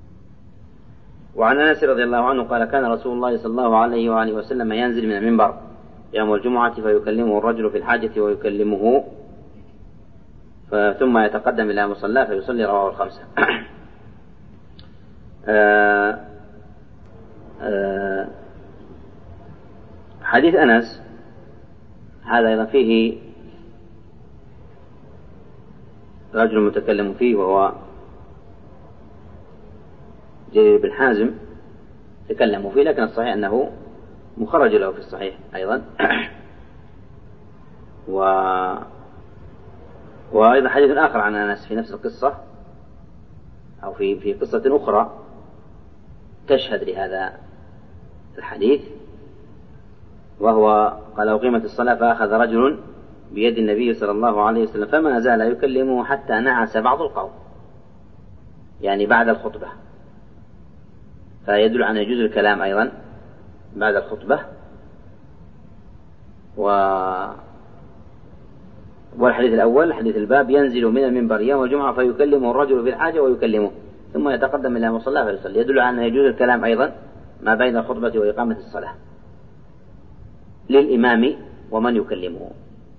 وعن أنس رضي الله عنه قال كان رسول الله صلى الله عليه وآله وسلم ينزل من المنبر يوم الجمعة فيكلمه الرجل في الحاجة ويكلمه ثم يتقدم إلى مصلاه فيصلي، رواه الخمسة. حديث أنس هذا أيضا فيه رجل متكلم فيه وهو جرير بن حازم تكلموا فيه، لكن الصحيح أنه مخرج له في الصحيح أيضا. وأيضا حديث آخر عن أنس في نفس القصة أو في قصة أخرى تشهد لهذا الحديث، وهو قال أقيمت الصلاة فأخذ رجل بيد النبي صلى الله عليه وسلم فما زال يكلمه حتى نعس بعض القوم، يعني بعد الخطبة، فيدل على يجوز الكلام أيضا بعد الخطبة. والحديث الأول حديث الباب ينزل من المنبر يوم الجمعة فيكلمه الرجل في الحاجة ويكلمه ثم يتقدم إلى مصلاه فيصلي، يدل على أن يجوز الكلام أيضا ما بين الخطبة وإقامة الصلاة للإمام ومن يكلمه.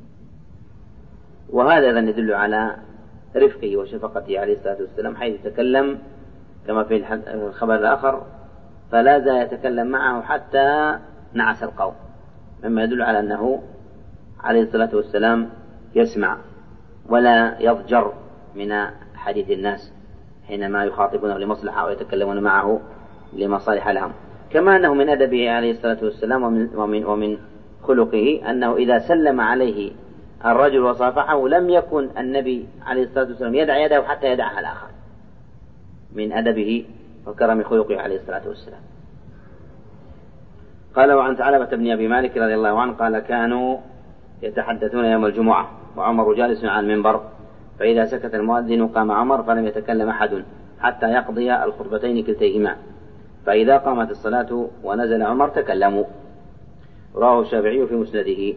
وهذا أيضا يدل على رفقه وشفقته عليه الصلاة والسلام، حيث تكلم كما في الخبر الآخر فلا زال يتكلم معه حتى نعس القوم، مما يدل على أنه عليه الصلاة والسلام يسمع ولا يضجر من حديث الناس حينما يخاطبونه لمصلحة ويتكلمون معه لمصالح لهم. كما أنه من أدبه عليه الصلاة والسلام ومن خلقه أنه إذا سلم عليه الرجل وصافحه لم يكن النبي عليه الصلاة والسلام يدع يده حتى يدعها الآخر، من أدبه وكرم خلقه عليه الصلاة والسلام. قال وعن ثعلبة بن أبي مالك رضي الله عنه قال كانوا يتحدثون يوم الجمعة وعمر جالس على المنبر، فإذا سكت المؤذن قام عمر فلم يتكلم أحد حتى يقضي الخطبتين كلتيهما، فإذا قامت الصلاة ونزل عمر تكلموا، رواه الشافعي في مسنده.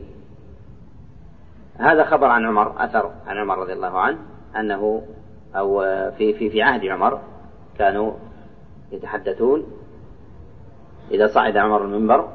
هذا خبر عن عمر، أثر عن عمر رضي الله عنه أنه أو في عهد عمر كانوا يتحدثون إذا صعد عمر المنبر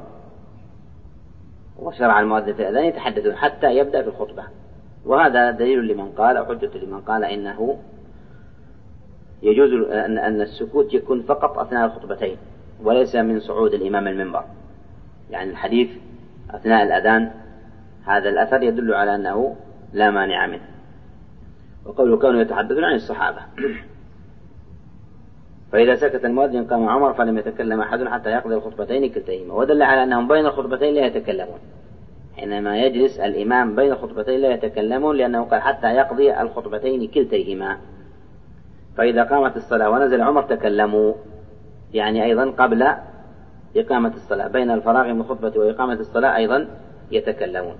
وشرع المؤذن في الأذان يتحدثون حتى يبدأ في الخطبة. وهذا دليل لمن قال أو حجة لمن قال إنه يجوز أن السكوت يكون فقط أثناء الخطبتين وليس من صعود الإمام المنبر، يعني الحديث أثناء الأذان هذا الأثر يدل على أنه لا مانع منه. وقوله كانوا يتحدثون عن الصحابة. فإذا سكت المؤذن قام عمر فلم يتكلم أحد حتى يقضي الخطبتين كلتيهما، ودل على أنهم بين الخطبتين لا يتكلمون، حينما يجلس الإمام بين الخطبتين لا يتكلمون، لأنه قال حتى يقضي الخطبتين كلتيهما. فإذا قامت الصلاة ونزل عمر تكلموا، يعني أيضا قبل إقامة الصلاة، بين الفراغ من الخطبة وإقامة الصلاة أيضا يتكلمون.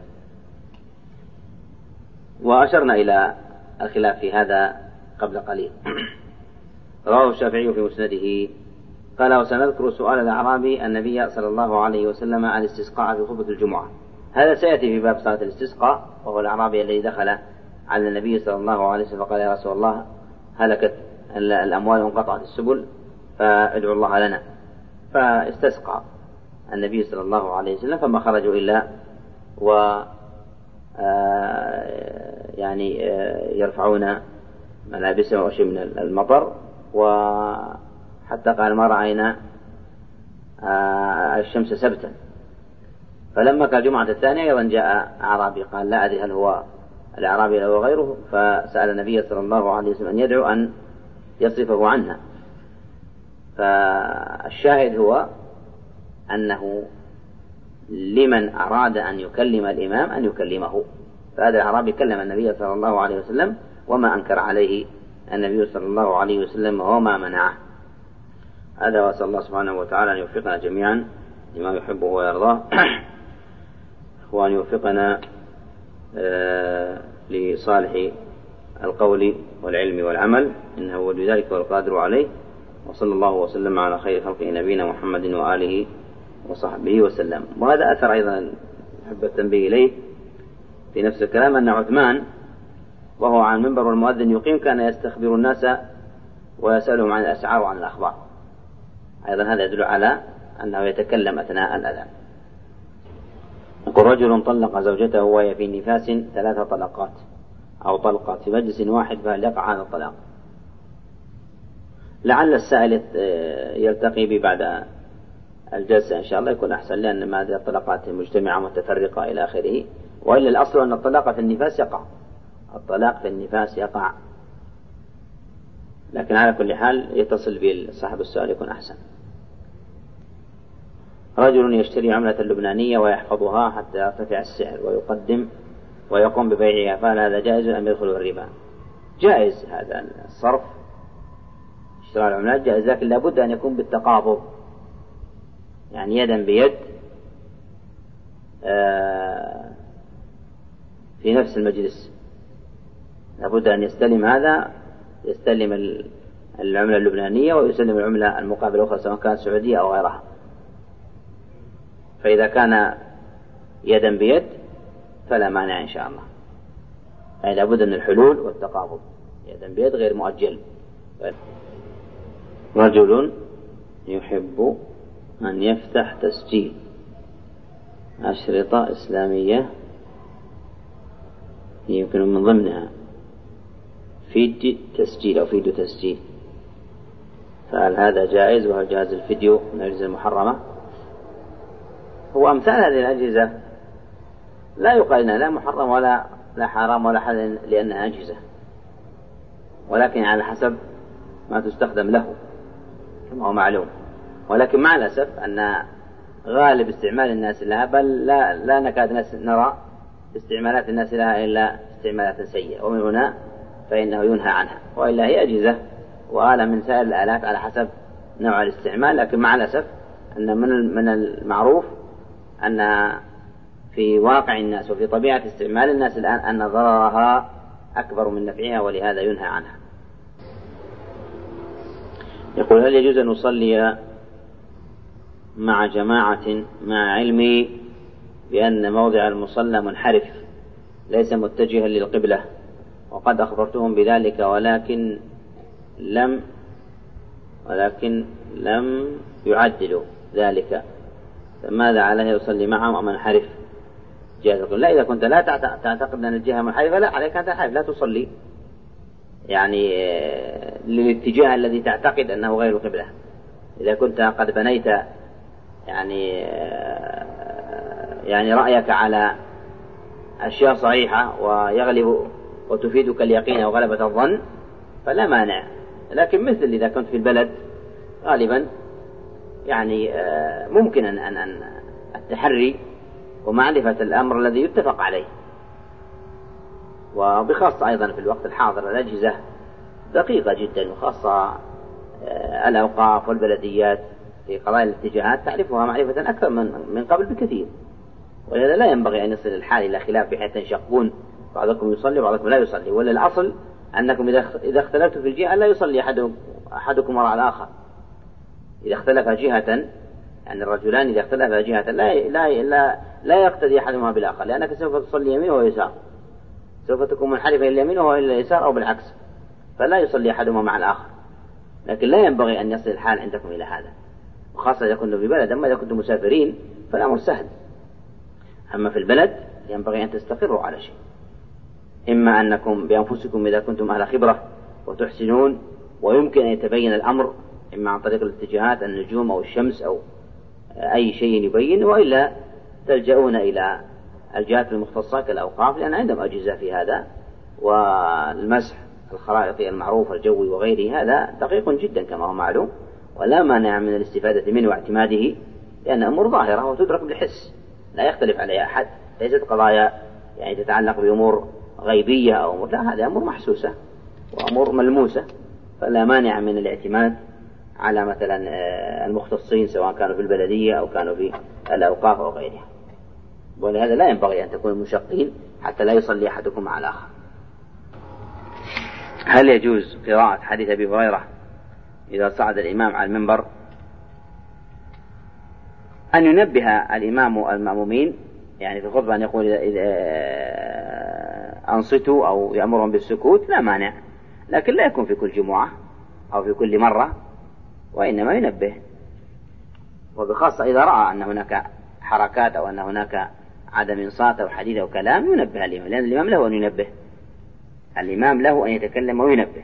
وأشرنا إلى الخلاف في هذا قبل قليل. رواه الشافعي في مسنده قال: وسنذكر سؤال الأعرابي النبي صلى الله عليه وسلم عن الاستسقاء في خطبة الجمعة. هذا سيأتي في باب صلاة الاستسقاء، وهو الأعرابي الذي دخل على النبي صلى الله عليه وسلم فقال: يا رسول الله، هلكت الأموال وانقطعت السبل فادعوا الله لنا. فاستسقى النبي صلى الله عليه وسلم، فما خرجوا إلا يرفعون ملابسهم وشيء من المطر، وحتى قال: ما رأينا الشمس سبتا. فلما كان الجمعة الثانية أيضا جاء أعرابي قال: لا أدري هل هو الأعرابي أو غيره، فسأل النبي صلى الله عليه وسلم أن يدعو أن يصرفه عنها. فالشاهد هو أنه لمن أراد أن يكلم الإمام أن يكلمه. فهذا الأعرابي كلم النبي صلى الله عليه وسلم، وما أنكر عليه النبي صلى الله عليه وسلم وما منعه. هذا، وأسأل الله سبحانه وتعالى أن يوفقنا جميعا لما يحبه ويرضاه، وأن يوفقنا لصالح القول والعلم والعمل، إنه ولي ذلك والقادر عليه. وصلى الله وسلم على خير خلق نبينا محمد وآله وصحبه وسلم. وهذا أثر أيضا أحب التنبيه إليه في نفس الكلام، أن عثمان وهو عن المنبر والمؤذن يقيم كان يستخبر الناس ويسألهم عن الأسعار وعن الأخبار. أيضا هذا يدل على أنه يتكلم أثناء الأذان. يقول: رجل طلق زوجته وهي في نفاس 3 طلقات أو طلقات في مجلس واحد، فهل يقع هذا الطلاق؟ لعل السائل يلتقي بي بعد الجلسة إن شاء الله يكون أحسن، لأن ما هذه الطلقات مجتمعة متفرقة إلى آخره. وإلا الأصل أن الطلاق في النفاس يقع، الطلاق في النفاس يقع، لكن على كل حال يتصل بصاحب السؤال يكون أحسن. رجل يشتري عملة اللبنانية ويحفظها حتى يرتفع السعر ويقوم ببيعها، فهل هذا جائز أم يدخل الربا؟ جائز هذا الصرف، اشتراء العملات جائز، لكن لابد أن يكون بالتقابض، يعني يدا بيد في نفس المجلس. لابد أن يستلم هذا، يستلم العملة اللبنانية ويسلم العملة المقابلة الأخرى سواء كانت سعودية أو غيرها. فإذا كان يدا بيد فلا مانع إن شاء الله، يعني لابد من الحلول والتقابض، يدا بيد غير مؤجل. رجل يحب أن يفتح تسجيل أشرطة إسلامية، يمكن من ضمنها فيديو تسجيل أو فيديو تسجيل، فهل هذا جائز؟ وهل جائز الفيديو من الأجهزة المحرمة؟ هو أمثال هذه الأجهزة لا يقال إنها لا محرم ولا حرام ولا حل، لأنها أجهزة، ولكن على حسب ما تستخدم له كما هو معلوم. ولكن مع الأسف أن غالب استعمال الناس لها، بل لا نكاد نرى استعمالات الناس لها إلا استعمالات سيئة، ومن هنا فإنه ينهى عنها. وإلا هي أجهزة وآلة من سائر الآلات على حسب نوع الاستعمال، لكن مع الأسف أن من المعروف أن في واقع الناس وفي طبيعة استعمال الناس الآن أن ضررها أكبر من نفعها، ولهذا ينهى عنها. يقول: هل يجوز أن نصلي مع جماعة مع علمي بأن موضع المصلى منحرف ليس متجها للقبلة، وقد أخبرتهم بذلك ولكن لم يعدلوا ذلك، فماذا عليه يصلي معهم أم منحرف جهة القبلة؟ لا، إذا كنت لا تعتقد أن الجهة منحرفة لا عليك أن تنحرف، لا تصلي يعني للاتجاه الذي تعتقد أنه غير القبلة. إذا كنت قد بنيت يعني رأيك على أشياء صحيحة ويغلب وتفيدك اليقين وغلبة الظن فلا مانع، لكن مثل إذا كنت في البلد غالبا يعني ممكن أن التحري ومعرفة الأمر الذي يتفق عليه، وبخاصة أيضا في الوقت الحاضر الأجهزة دقيقة جدا، وخاصة الأوقاف والبلديات في قضايا الاتجاهات تعرفها معرفة أكثر من قبل بكثير، ولهذا لا ينبغي أن يصل الحال إلى خلاف بحيث تنشقون بعضكم يصلي وبعضكم لا يصلي، ولا الأصل أنكم إذا اختلفتم في الجهة لا يصلي أحدكم وراء الآخر، إذا اختلف جهة، يعني الرجلان إذا اختلفا جهة لا يقتدي أحدهما بالآخر، لأنك سوف تصلي يمين ويسار، سوف تكون منحرفا إلى اليمين وهو إلى اليسار أو بالعكس، فلا يصلي أحدهما مع الآخر. لكن لا ينبغي أن يصل الحال عندكم إلى هذا، وخاصة إذا كنتم في بلد. أما إذا كنتم مسافرين فالأمر سهل، أما في البلد ينبغي أن تستقروا على شيء، إما أنكم بأنفسكم إذا كنتم أهل خبرة وتحسنون ويمكن أن يتبين الأمر إما عن طريق الاتجاهات النجوم أو الشمس أو أي شيء يبين، وإلا تلجؤون إلى الجهات المختصة كالأوقاف، لأن عندهم أجهزة في هذا، والمسح الخرائطي المعروف الجوي وغيره هذا دقيق جدا كما هو معلوم، ولا مانع من الاستفادة منه واعتماده، لأن أمور ظاهرة وتدرك بالحس لا يختلف عليها أحد، ليست قضايا يعني تتعلق بأمور غيبية أو أمور، لا، هذه أمور محسوسة وأمور ملموسة، فلا مانع من الاعتماد على مثلا المختصين سواء كانوا في البلدية أو كانوا في الأوقاف أو غيرها. ولهذا لا ينبغي أن تكونوا مشقين حتى لا يصلي أحدكم مع الآخر. هل يجوز قراءة حديث أبي هريرة إذا صعد الإمام على المنبر؟ أن ينبه الإمام المأمومين يعني في الخطبة أن يقول إذا أنصتوا أو يأمرهم بالسكوت لا مانع، لكن لا يكون في كل جمعة أو في كل مرة، وإنما ينبه، وبخاصة إذا رأى أن هناك حركات أو أن هناك عدم إنصات أو حديث أو كلام ينبه الإمام، لأن الإمام له أن ينبه، الإمام له أن يتكلم وينبه.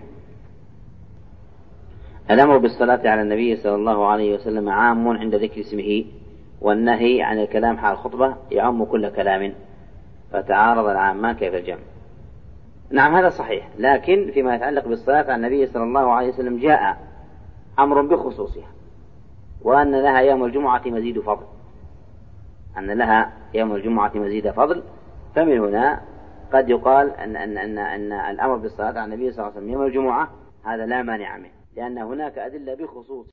الأمر بالصلاة على النبي صلى الله عليه وسلم عام عند ذكر اسمه، والنهي عن الكلام حال الخطبة يعم كل كلام، فتعارض العامان كيف الجمع؟ نعم هذا صحيح، لكن فيما يتعلق بالصلاة على النبي صلى الله عليه وسلم جاء أمر بخصوصها، وأن لها يوم الجمعة مزيد فضل، أن لها يوم الجمعة مزيد فضل، فمن هنا قد يقال أن الأمر بالصلاة على النبي صلى الله عليه وسلم يوم الجمعة هذا لا مانع منه، لأن هناك أدلة بخصوص